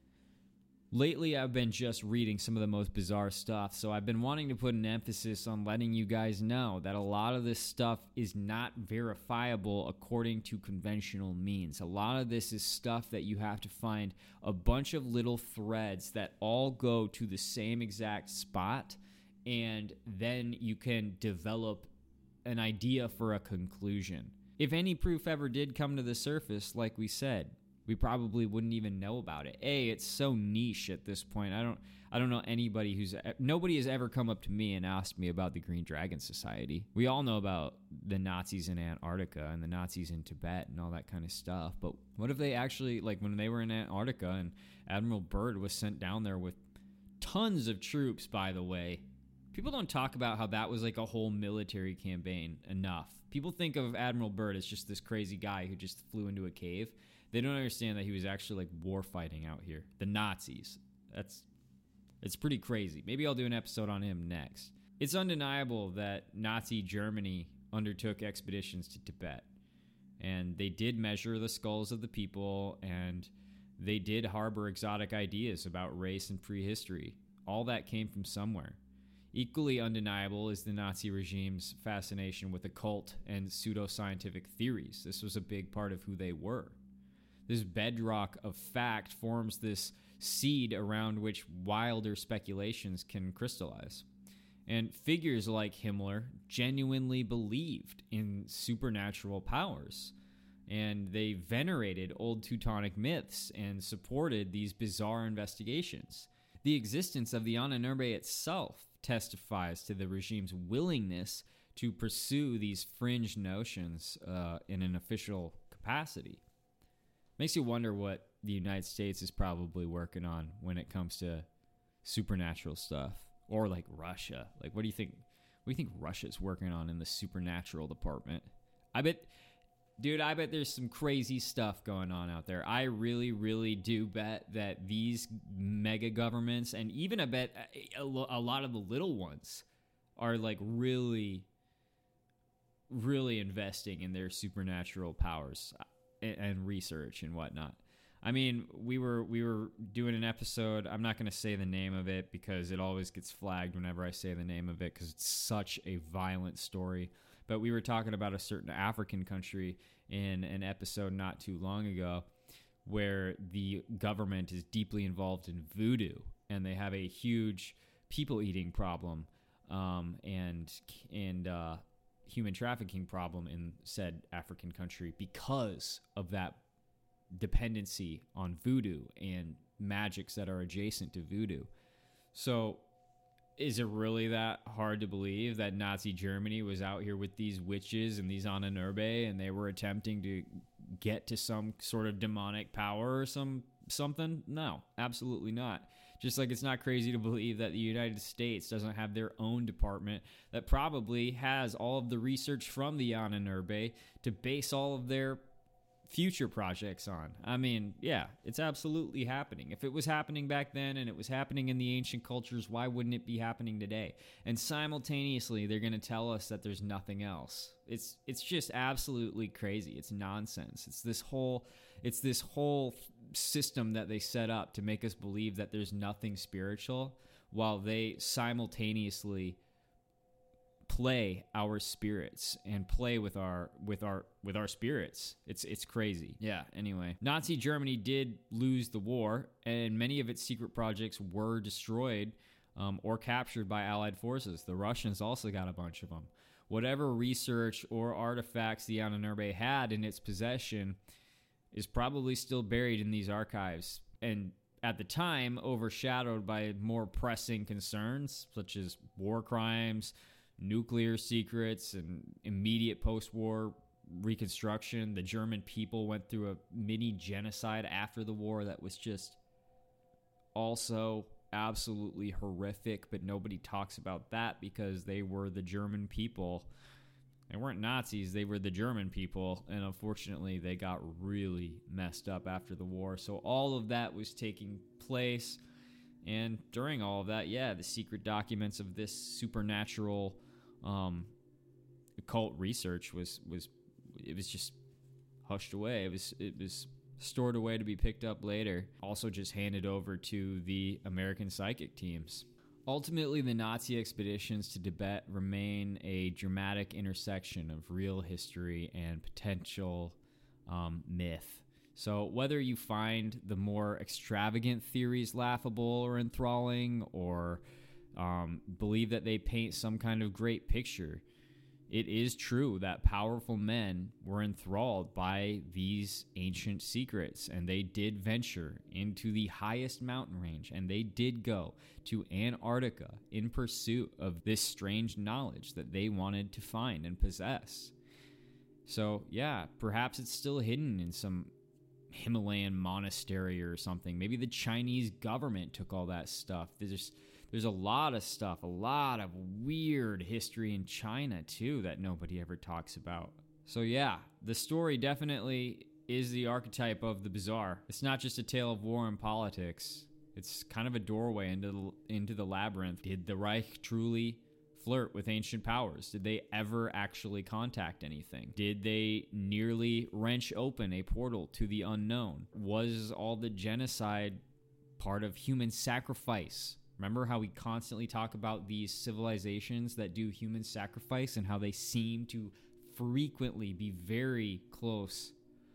lately, I've been just reading some of the most bizarre stuff, so I've been wanting to put an emphasis on letting you guys know that a lot of this stuff is not verifiable according to conventional means. A lot of this is stuff that you have to find a bunch of little threads that all go to the same exact spot, and then you can develop an idea for a conclusion. If any proof ever did come to the surface, like we said, we probably wouldn't even know about it. A, it's so niche at this point. I don't I don't know anybody who's... Nobody has ever come up to me and asked me about the Green Dragon Society. We all know about the Nazis in Antarctica and the Nazis in Tibet and all that kind of stuff. But what if they actually... Like, when they were in Antarctica and Admiral Byrd was sent down there with tons of troops, by the way. People don't talk about how that was like a whole military campaign enough. People think of Admiral Byrd as just this crazy guy who just flew into a cave. They don't understand that he was actually like war fighting out here. The Nazis. That's it's pretty crazy. Maybe I'll do an episode on him next. It's undeniable that Nazi Germany undertook expeditions to Tibet. And they did measure the skulls of the people, and they did harbor exotic ideas about race and prehistory. All that came from somewhere. Equally undeniable is the Nazi regime's fascination with occult and pseudoscientific theories. This was a big part of who they were. This bedrock of fact forms this seed around which wilder speculations can crystallize. And figures like Himmler genuinely believed in supernatural powers, and they venerated old Teutonic myths and supported these bizarre investigations. The existence of the Ahnenerbe itself testifies to the regime's willingness to pursue these fringe notions uh, in an official capacity. Makes you wonder what the United States is probably working on when it comes to supernatural stuff. Or like Russia. Like, what do you think? What do you think Russia's working on in the supernatural department? I bet, dude, I bet there's some crazy stuff going on out there. I really, really do bet that these mega governments, and even I bet a, a lot of the little ones, are like really, really investing in their supernatural powers and research and whatnot. I mean, we were we were doing an episode. I'm not going to say the name of it because it always gets flagged whenever I say the name of it because it's such a violent story. But we were talking about a certain African country in an episode not too long ago where the government is deeply involved in voodoo, and they have a huge people-eating problem um, and and uh, human trafficking problem in said African country because of that dependency on voodoo and magics that are adjacent to voodoo. So is it really that hard to believe that Nazi Germany was out here with these witches and these Ahnenerbe and they were attempting to get to some sort of demonic power or some something? No, absolutely not. Just like it's not crazy to believe that the United States doesn't have their own department that probably has all of the research from the Ahnenerbe to base all of their future projects on. I mean, yeah, it's absolutely happening. If it was happening back then and it was happening in the ancient cultures, why wouldn't it be happening today? And simultaneously, they're going to tell us that there's nothing else. It's it's just absolutely crazy. It's nonsense. It's this whole it's this whole system that they set up to make us believe that there's nothing spiritual while they simultaneously play our spirits and play with our with our with our spirits. It's it's crazy. Yeah, anyway. Nazi Germany did lose the war, and many of its secret projects were destroyed um, or captured by Allied forces. The Russians also got a bunch of them. Whatever research or artifacts the Ahnenerbe had in its possession is probably still buried in these archives, and at the time overshadowed by more pressing concerns such as war crimes, nuclear secrets, and immediate post-war reconstruction. The German people went through a mini genocide after the war that was just also absolutely horrific, but nobody talks about that because they were the German people. They weren't Nazis, they were the German people, and unfortunately they got really messed up after the war. So all of that was taking place, and during all of that, yeah, the secret documents of this supernatural um, occult research was was it was just hushed away. It was it was stored away to be picked up later. Also, just handed over to the American psychic teams. Ultimately, the Nazi expeditions to Tibet remain a dramatic intersection of real history and potential um, myth. So whether you find the more extravagant theories laughable or enthralling, or um, believe that they paint some kind of great picture, it is true that powerful men were enthralled by these ancient secrets, and they did venture into the highest mountain range, and they did go to Antarctica in pursuit of this strange knowledge that they wanted to find and possess. So yeah, perhaps it's still hidden in some Himalayan monastery or something. Maybe the Chinese government took all that stuff. There's there's a lot of stuff, a lot of weird history in China too that nobody ever talks about. So yeah, the story definitely is the archetype of the bizarre. It's not just a tale of war and politics. It's kind of a doorway into the, into the labyrinth. Did the Reich truly flirt with ancient powers? Did they ever actually contact anything? Did they nearly wrench open a portal to the unknown? Was all the genocide part of human sacrifice? Remember how we constantly talk about these civilizations that do human sacrifice and how they seem to frequently be very close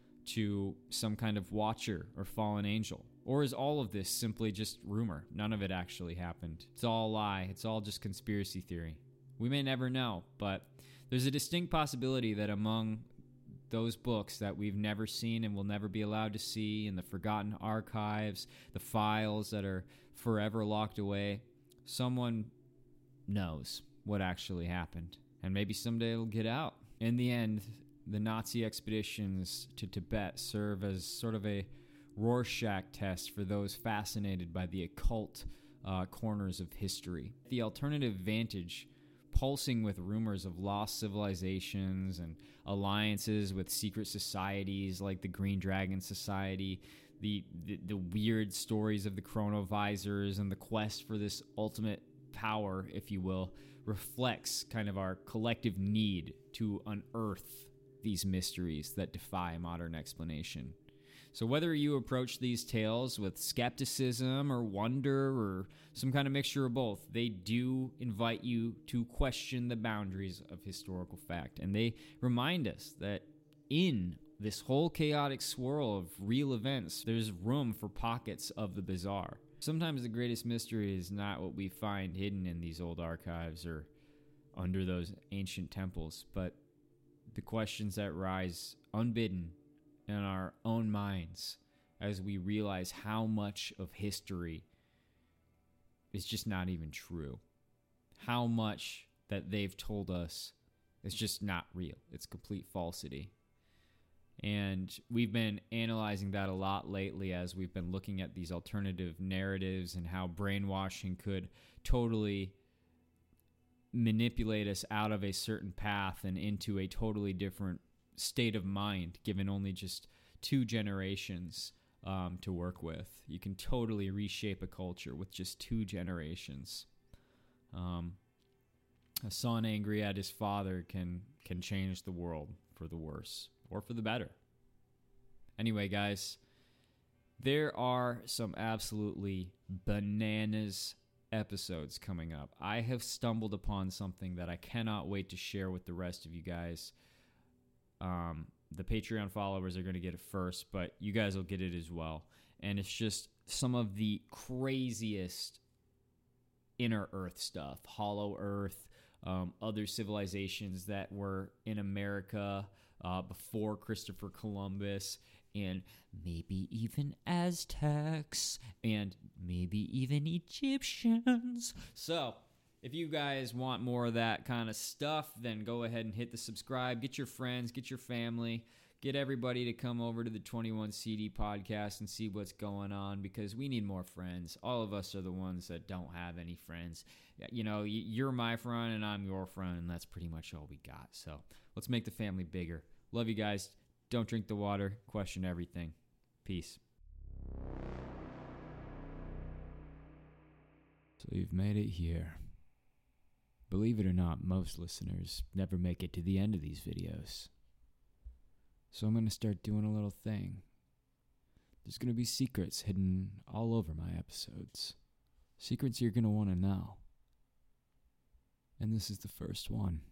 to some kind of watcher or fallen angel? Or is all of this simply just rumor? None of it actually happened. It's all a lie. It's all just conspiracy theory. We may never know, but there's a distinct possibility that among those books that we've never seen and will never be allowed to see, in the forgotten archives, the files that are forever locked away, someone knows what actually happened. And maybe someday it'll get out. In the end, the Nazi expeditions to Tibet serve as sort of a Rorschach test for those fascinated by the occult uh, corners of history. The alternative vantage, pulsing with rumors of lost civilizations and alliances with secret societies like the Green Dragon Society, the, the, the weird stories of the chronovisors and the quest for this ultimate power, if you will, reflects kind of our collective need to unearth these mysteries that defy modern explanation. So whether you approach these tales with skepticism or wonder or some kind of mixture of both, they do invite you to question the boundaries of historical fact. And they remind us that in this whole chaotic swirl of real events, there's room for pockets of the bizarre. Sometimes the greatest mystery is not what we find hidden in these old archives or under those ancient temples, but the questions that rise unbidden in our own minds as we realize how much of history is just not even true. How much that they've told us is just not real. It's complete falsity. And we've been analyzing that a lot lately as we've been looking at these alternative narratives and how brainwashing could totally manipulate us out of a certain path and into a totally different state of mind, given only just two generations um, to work with. You can totally reshape a culture with just two generations. Um, a son angry at his father can can change the world for the worse or for the better. Anyway, guys, there are some absolutely bananas episodes coming up. I have stumbled upon something that I cannot wait to share with the rest of you guys. Um, the Patreon followers are going to get it first, but you guys will get it as well. And it's just some of the craziest inner Earth stuff, Hollow Earth, um, other civilizations that were in America uh, before Christopher Columbus, and maybe even Aztecs, and maybe even Egyptians. So, if you guys want more of that kind of stuff, then go ahead and hit the subscribe. Get your friends, get your family, get everybody to come over to the twenty-one C D podcast and see what's going on, because we need more friends. All of us are the ones that don't have any friends. You know, you're my friend and I'm your friend, and that's pretty much all we got. So let's make the family bigger. Love you guys. Don't drink the water. Question everything. Peace. So you've made it here. Believe it or not, most listeners never make it to the end of these videos. So I'm going to start doing a little thing. There's going to be secrets hidden all over my episodes. Secrets you're going to want to know. And this is the first one.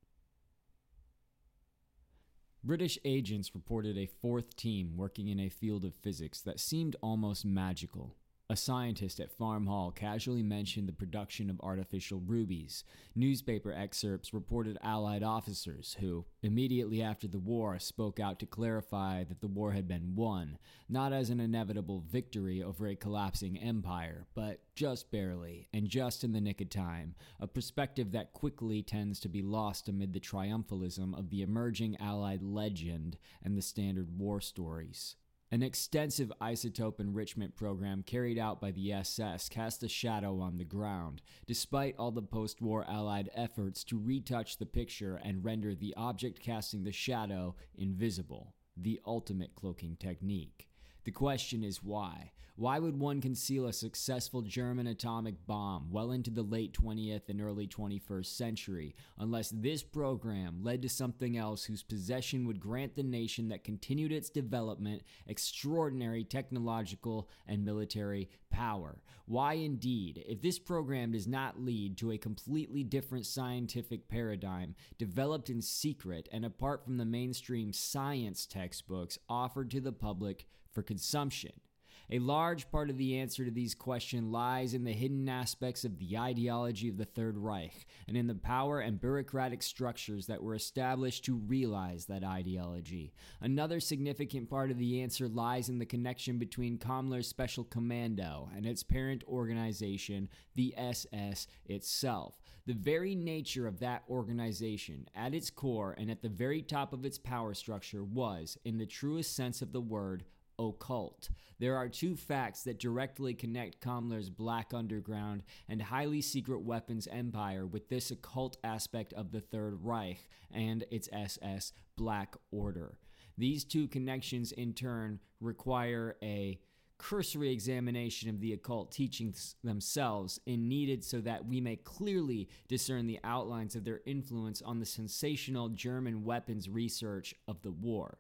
British agents reported a fourth team working in a field of physics that seemed almost magical. A scientist at Farm Hall casually mentioned the production of artificial rubies. Newspaper excerpts reported Allied officers who, immediately after the war, spoke out to clarify that the war had been won, not as an inevitable victory over a collapsing empire, but just barely, and just in the nick of time, a perspective that quickly tends to be lost amid the triumphalism of the emerging Allied legend and the standard war stories. An extensive isotope enrichment program carried out by the S S cast a shadow on the ground, despite all the post-war Allied efforts to retouch the picture and render the object casting the shadow invisible, the ultimate cloaking technique. The question is why? Why would one conceal a successful German atomic bomb well into the late twentieth and early twenty-first century, unless this program led to something else whose possession would grant the nation that continued its development extraordinary technological and military power? Why indeed, if this program does not lead to a completely different scientific paradigm developed in secret and apart from the mainstream science textbooks offered to the public for consumption? A large part of the answer to these questions lies in the hidden aspects of the ideology of the Third Reich and in the power and bureaucratic structures that were established to realize that ideology. Another significant part of the answer lies in the connection between Kammler's Special Commando and its parent organization, the S S itself. The very nature of that organization, at its core and at the very top of its power structure, was, in the truest sense of the word, occult. There are two facts that directly connect Kammler's Black Underground and highly secret weapons empire with this occult aspect of the Third Reich and its S S Black Order. These two connections in turn require a cursory examination of the occult teachings themselves and needed so that we may clearly discern the outlines of their influence on the sensational German weapons research of the war.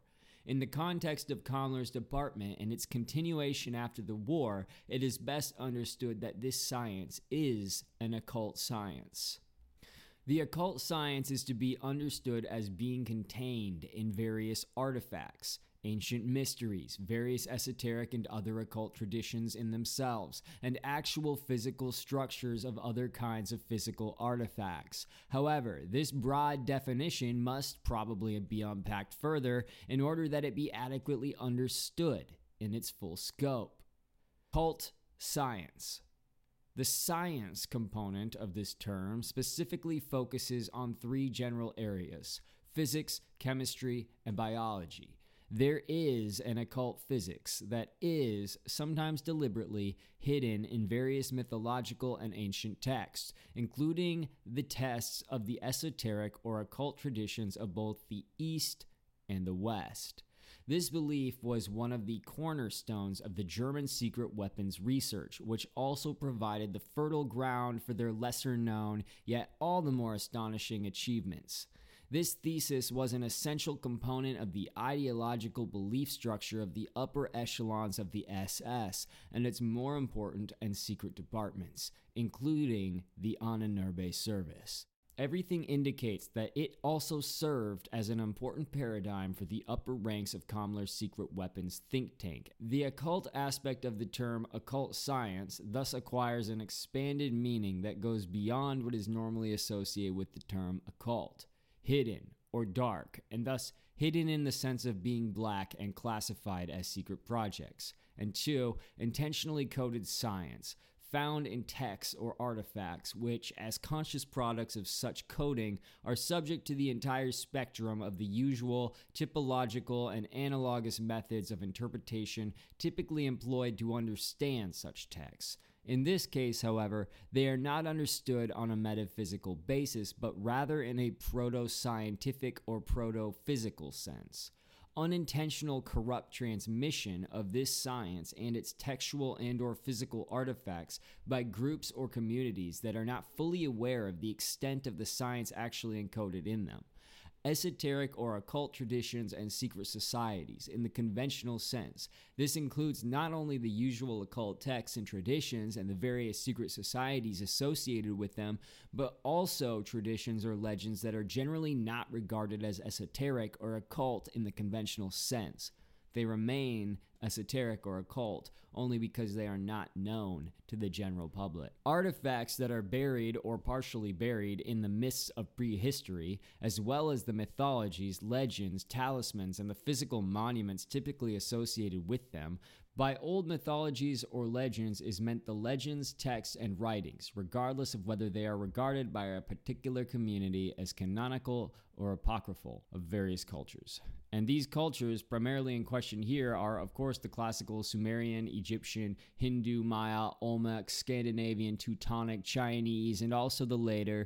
In the context of Kammler's department and its continuation after the war, it is best understood that this science is an occult science. The occult science is to be understood as being contained in various artifacts, ancient mysteries, various esoteric and other occult traditions in themselves, and actual physical structures of other kinds of physical artifacts. However, this broad definition must probably be unpacked further in order that it be adequately understood in its full scope. Occult science. The science component of this term specifically focuses on three general areas: physics, chemistry, and biology. There is an occult physics that is, sometimes deliberately, hidden in various mythological and ancient texts, including the texts of the esoteric or occult traditions of both the East and the West. This belief was one of the cornerstones of the German secret weapons research, which also provided the fertile ground for their lesser-known, yet all the more astonishing achievements. This thesis was an essential component of the ideological belief structure of the upper echelons of the S S and its more important and secret departments, including the Ahnenerbe service. Everything indicates that it also served as an important paradigm for the upper ranks of Kammler's secret weapons think tank. The occult aspect of the term occult science thus acquires an expanded meaning that goes beyond what is normally associated with the term occult. Hidden or dark, and thus hidden in the sense of being black and classified as secret projects. And two, intentionally coded science, found in texts or artifacts which, as conscious products of such coding, are subject to the entire spectrum of the usual typological and analogous methods of interpretation typically employed to understand such texts. In this case, however, they are not understood on a metaphysical basis, but rather in a proto-scientific or proto-physical sense. Unintentional corrupt transmission of this science and its textual and or physical artifacts by groups or communities that are not fully aware of the extent of the science actually encoded in them. Esoteric or occult traditions and secret societies in the conventional sense. This includes not only the usual occult texts and traditions and the various secret societies associated with them, but also traditions or legends that are generally not regarded as esoteric or occult in the conventional sense. They remain esoteric or occult only because they are not known to the general public. Artifacts that are buried or partially buried in the mists of prehistory, as well as the mythologies, legends, talismans, and the physical monuments typically associated with them. By old mythologies or legends is meant the legends, texts, and writings, regardless of whether they are regarded by a particular community as canonical or apocryphal of various cultures. And these cultures, primarily in question here, are of course the classical Sumerian, Egyptian, Hindu, Maya, Olmec, Scandinavian, Teutonic, Chinese, and also the later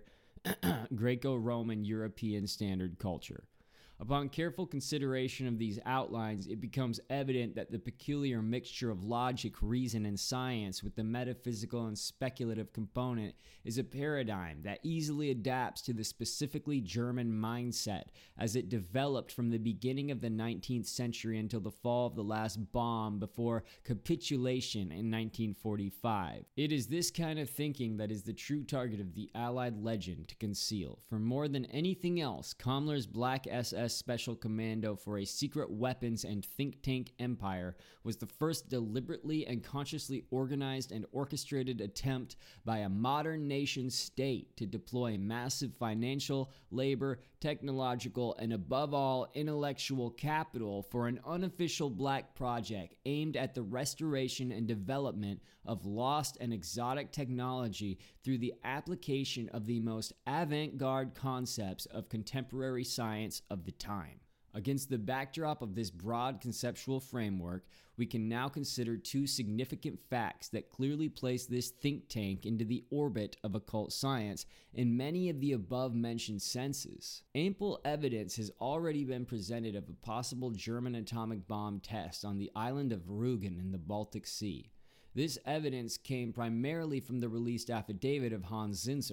Greco-Roman European Standard culture. Upon careful consideration of these outlines, it becomes evident that the peculiar mixture of logic, reason, and science with the metaphysical and speculative component is a paradigm that easily adapts to the specifically German mindset as it developed from the beginning of the nineteenth century until the fall of the last bomb before capitulation in nineteen forty-five. It is this kind of thinking that is the true target of the Allied legend to conceal. For more than anything else, Kammler's Black S S Special Commando for a secret weapons and think tank empire was the first deliberately and consciously organized and orchestrated attempt by a modern nation state to deploy massive financial, labor, technological, and above all, intellectual capital for an unofficial black project aimed at the restoration and development of lost and exotic technology through the application of the most avant-garde concepts of contemporary science of the time. Against the backdrop of this broad conceptual framework, we can now consider two significant facts that clearly place this think tank into the orbit of occult science in many of the above-mentioned senses. Ample evidence has already been presented of a possible German atomic bomb test on the island of Rügen in the Baltic Sea. This evidence came primarily from the released affidavit of Hans Zinser,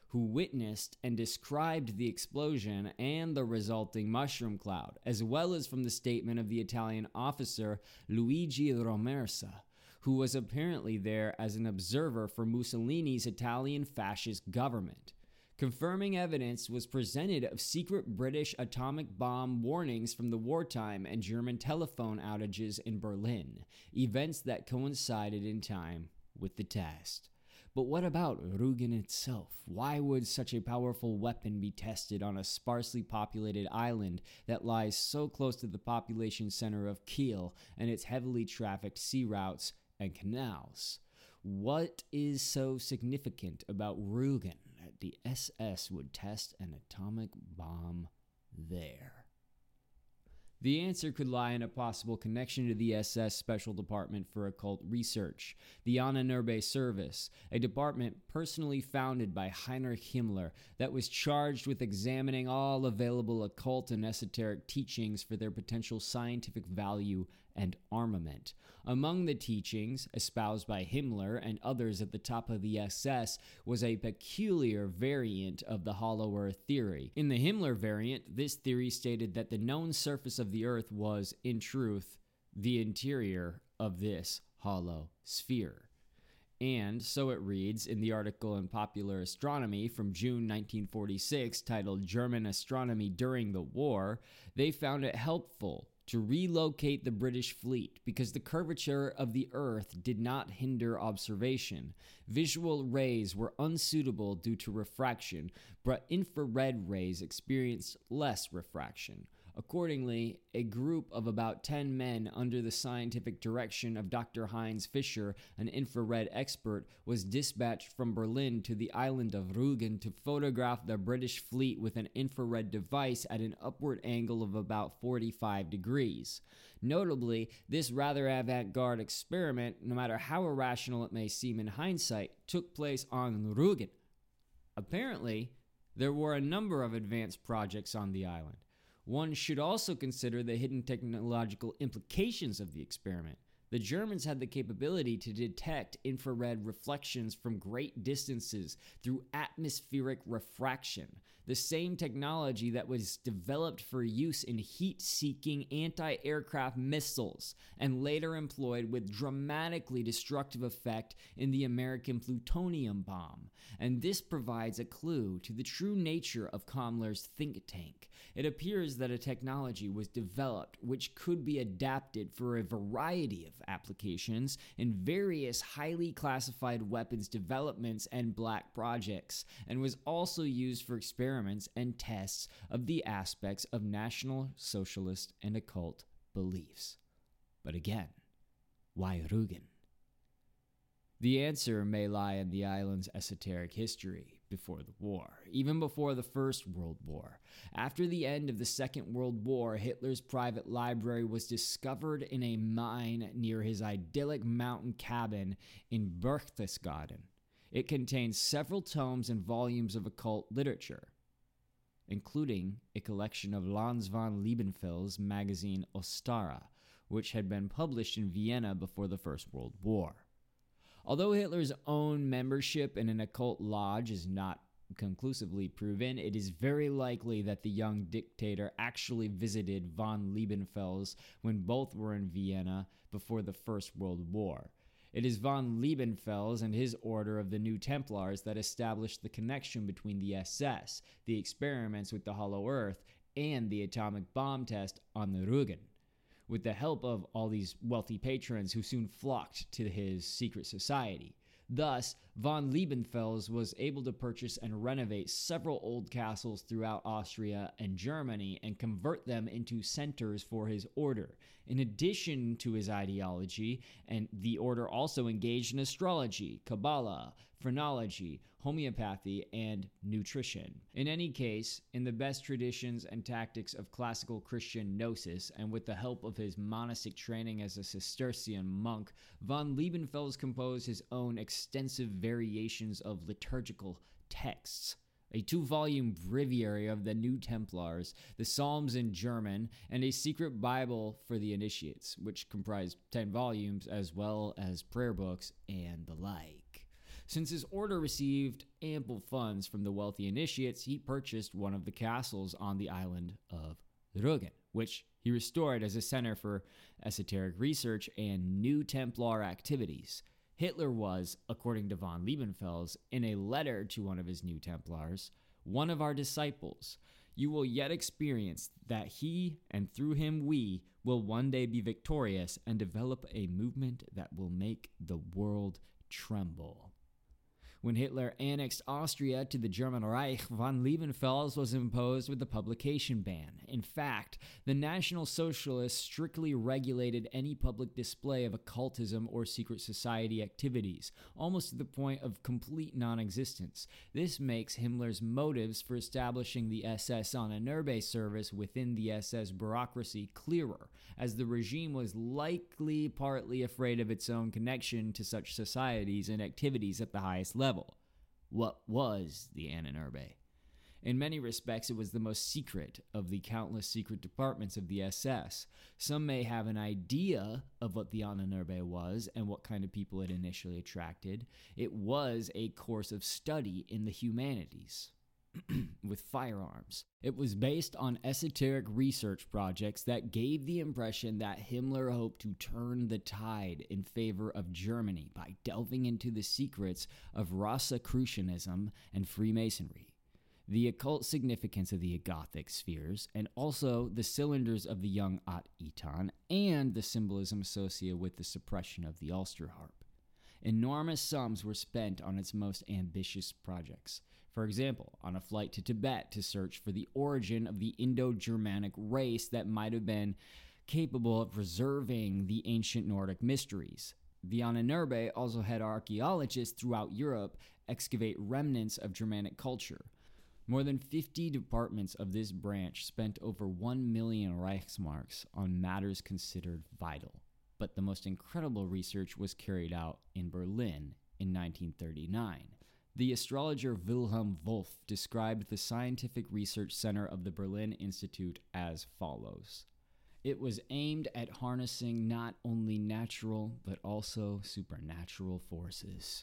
who witnessed and described the explosion and the resulting mushroom cloud, as well as from the statement of the Italian officer Luigi Romersa, who was apparently there as an observer for Mussolini's Italian fascist government. Confirming evidence was presented of secret British atomic bomb warnings from the wartime and German telephone outages in Berlin, events that coincided in time with the test. But what about Rügen itself? Why would such a powerful weapon be tested on a sparsely populated island that lies so close to the population center of Kiel and its heavily trafficked sea routes and canals? What is so significant about Rügen that the S S would test an atomic bomb there? The answer could lie in a possible connection to the S S Special Department for Occult Research, the Ahnenerbe Service, a department personally founded by Heinrich Himmler that was charged with examining all available occult and esoteric teachings for their potential scientific value and armament. Among the teachings, espoused by Himmler and others at the top of the S S, was a peculiar variant of the Hollow Earth theory. In the Himmler variant, this theory stated that the known surface of the Earth was, in truth, the interior of this hollow sphere. And, so it reads in the article in Popular Astronomy from June nineteen forty-six titled German Astronomy During the War, they found it helpful to relocate the British fleet because the curvature of the Earth did not hinder observation. Visual rays were unsuitable due to refraction, but infrared rays experienced less refraction. Accordingly, a group of about ten men under the scientific direction of Doctor Heinz Fischer, an infrared expert, was dispatched from Berlin to the island of Rügen to photograph the British fleet with an infrared device at an upward angle of about forty-five degrees. Notably, this rather avant-garde experiment, no matter how irrational it may seem in hindsight, took place on Rügen. Apparently, there were a number of advanced projects on the island. One should also consider the hidden technological implications of the experiment. The Germans had the capability to detect infrared reflections from great distances through atmospheric refraction, the same technology that was developed for use in heat-seeking anti-aircraft missiles and later employed with dramatically destructive effect in the American plutonium bomb. And this provides a clue to the true nature of Kammler's think tank. It appears that a technology was developed which could be adapted for a variety of applications in various highly classified weapons developments and black projects, and was also used for experiments and tests of the aspects of National Socialist and occult beliefs. But again, why Rügen? The answer may lie in the island's esoteric history before the war, even before the First World War. After the end of the Second World War, Hitler's private library was discovered in a mine near his idyllic mountain cabin in Berchtesgaden. It contained several tomes and volumes of occult literature, including a collection of Lanz von Liebenfels' magazine Ostara, which had been published in Vienna before the First World War. Although Hitler's own membership in an occult lodge is not conclusively proven, it is very likely that the young dictator actually visited von Liebenfels when both were in Vienna before the First World War. It is von Liebenfels and his order of the New Templars that established the connection between the S S, the experiments with the Hollow Earth, and the atomic bomb test on the Rügen, with the help of all these wealthy patrons who soon flocked to his secret society. Thus, von Liebenfels was able to purchase and renovate several old castles throughout Austria and Germany and convert them into centers for his order. In addition to his ideology, and the order also engaged in astrology, Kabbalah, phrenology, homeopathy, and nutrition. In any case, in the best traditions and tactics of classical Christian gnosis, and with the help of his monastic training as a Cistercian monk, von Liebenfels composed his own extensive variations of liturgical texts. A two-volume breviary of the New Templars, the Psalms in German, and a secret Bible for the initiates, which comprised ten volumes, as well as prayer books and the like. Since his order received ample funds from the wealthy initiates, he purchased one of the castles on the island of Rügen, which he restored as a center for esoteric research and New Templar activities. Hitler was, according to von Liebenfels, in a letter to one of his New Templars, one of our disciples. You will yet experience that he, and through him we, will one day be victorious and develop a movement that will make the world tremble. When Hitler annexed Austria to the German Reich, von Liebenfels was imposed with a publication ban. In fact, the National Socialists strictly regulated any public display of occultism or secret society activities, almost to the point of complete non-existence. This makes Himmler's motives for establishing the S S Ahnenerbe service within the S S bureaucracy clearer, as the regime was likely partly afraid of its own connection to such societies and activities at the highest level. What was the Ahnenerbe? In many respects, it was the most secret of the countless secret departments of the S S. Some may have an idea of what the Ahnenerbe was and what kind of people it initially attracted. It was a course of study in the humanities with firearms. It was based on esoteric research projects that gave the impression that Himmler hoped to turn the tide in favor of Germany by delving into the secrets of Rosicrucianism and Freemasonry, the occult significance of the Gothic spheres, and also the cylinders of the young At-Etan, and the symbolism associated with the suppression of the Ulster harp. Enormous sums were spent on its most ambitious projects. For example, on a flight to Tibet to search for the origin of the Indo-Germanic race that might have been capable of preserving the ancient Nordic mysteries. The Ahnenerbe also had archaeologists throughout Europe excavate remnants of Germanic culture. More than fifty departments of this branch spent over one million Reichsmarks on matters considered vital. But the most incredible research was carried out in Berlin in nineteen thirty-nine. The astrologer Wilhelm Wolff described the Scientific Research Center of the Berlin Institute as follows. It was aimed at harnessing not only natural, but also supernatural forces.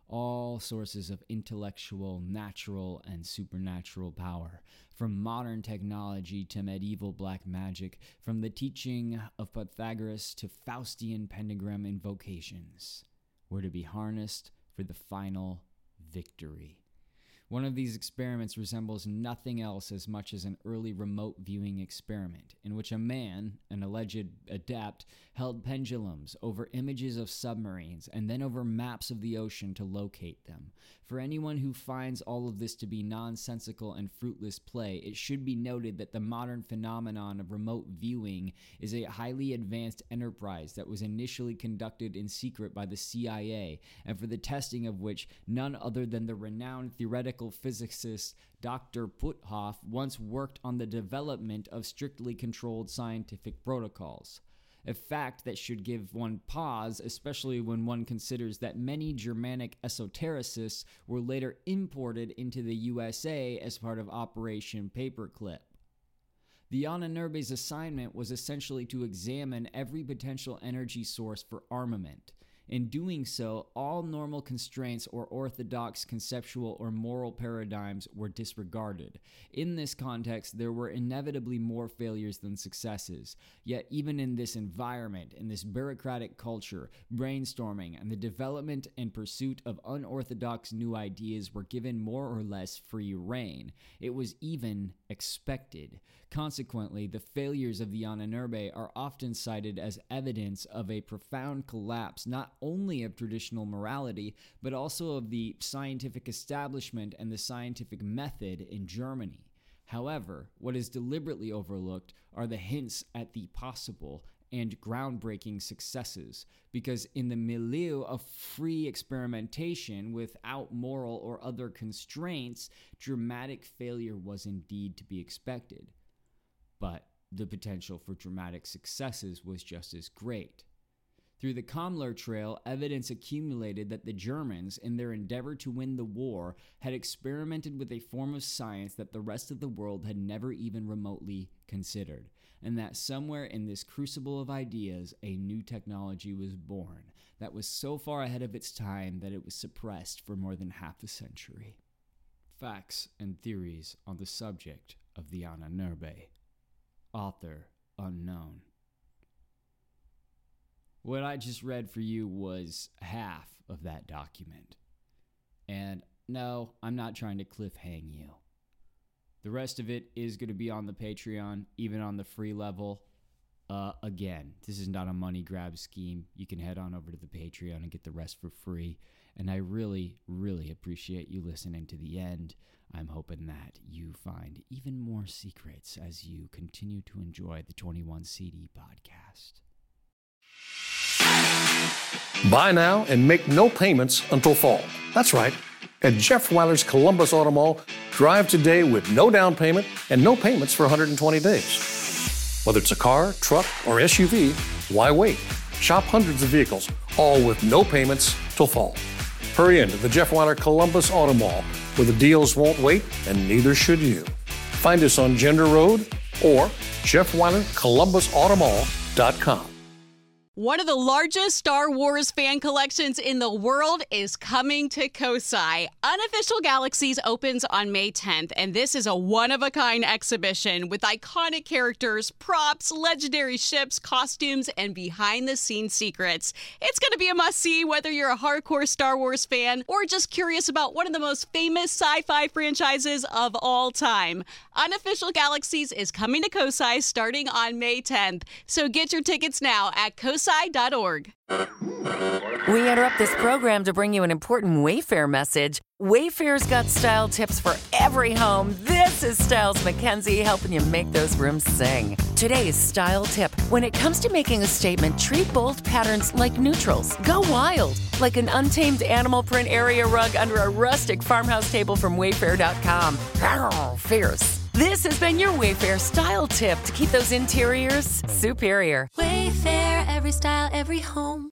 All sources of intellectual, natural, and supernatural power, from modern technology to medieval black magic, from the teaching of Pythagoras to Faustian pentagram invocations, were to be harnessed for the final victory. One of these experiments resembles nothing else as much as an early remote viewing experiment, in which a man, an alleged adept, held pendulums over images of submarines and then over maps of the ocean to locate them. For anyone who finds all of this to be nonsensical and fruitless play, it should be noted that the modern phenomenon of remote viewing is a highly advanced enterprise that was initially conducted in secret by the C I A, and for the testing of which none other than the renowned theoretical physicist Doctor Puthoff once worked on the development of strictly controlled scientific protocols. A fact that should give one pause, especially when one considers that many Germanic esotericists were later imported into the U S A as part of Operation Paperclip. The Ahnenerbe's assignment was essentially to examine every potential energy source for armament. In doing so, all normal constraints or orthodox conceptual or moral paradigms were disregarded. In this context, there were inevitably more failures than successes. Yet even in this environment, in this bureaucratic culture, brainstorming and the development and pursuit of unorthodox new ideas were given more or less free rein. It was even expected. Consequently, the failures of the Ahnenerbe are often cited as evidence of a profound collapse not only of traditional morality, but also of the scientific establishment and the scientific method in Germany. However, what is deliberately overlooked are the hints at the possible and groundbreaking successes, because in the milieu of free experimentation without moral or other constraints, dramatic failure was indeed to be expected. But the potential for dramatic successes was just as great. Through the Kammler Trail, evidence accumulated that the Germans, in their endeavor to win the war, had experimented with a form of science that the rest of the world had never even remotely considered. and that somewhere in this crucible of ideas, a new technology was born that was so far ahead of its time that it was suppressed for more than half a century. Facts and theories on the subject of the Ahnenerbe. Author unknown. What I just read for you was half of that document. And no, I'm not trying to cliffhang you. The rest of it is going to be on the Patreon, even on the free level. Uh, again, this is not a money grab scheme. You can head on over to the Patreon and get the rest for free. And I really, really appreciate you listening to the end. I'm hoping that you find even more secrets as you continue to enjoy the twenty-one C D podcast. Buy now and make no payments until fall. That's right. At Jeff Weiler's Columbus Auto Mall, drive today with no down payment and no payments for one hundred twenty days. Whether it's a car, truck, or S U V, why wait? Shop hundreds of vehicles, all with no payments till fall. Hurry into the Jeff Weiler Columbus Auto Mall, where the deals won't wait and neither should you. Find us on Gender Road or Jeff Weiler Columbus Auto Mall dot com. One of the largest Star Wars fan collections in the world is coming to Kosai. Unofficial Galaxies opens on May tenth, and this is a one-of-a-kind exhibition with iconic characters, props, legendary ships, costumes, and behind-the-scenes secrets. It's going to be a must-see whether you're a hardcore Star Wars fan or just curious about one of the most famous sci-fi franchises of all time. Unofficial Galaxies is coming to Kosai starting on May tenth, so get your tickets now at kosai dot org. We interrupt this program to bring you an important Wayfair message. Wayfair's got style tips for every home. This is Styles McKenzie helping you make those rooms sing. Today's style tip. When it comes to making a statement, treat bold patterns like neutrals. Go wild, like an untamed animal print area rug under a rustic farmhouse table from wayfair dot com. Fierce. This has been your Wayfair style tip to keep those interiors superior. Wayfair, every style, every home.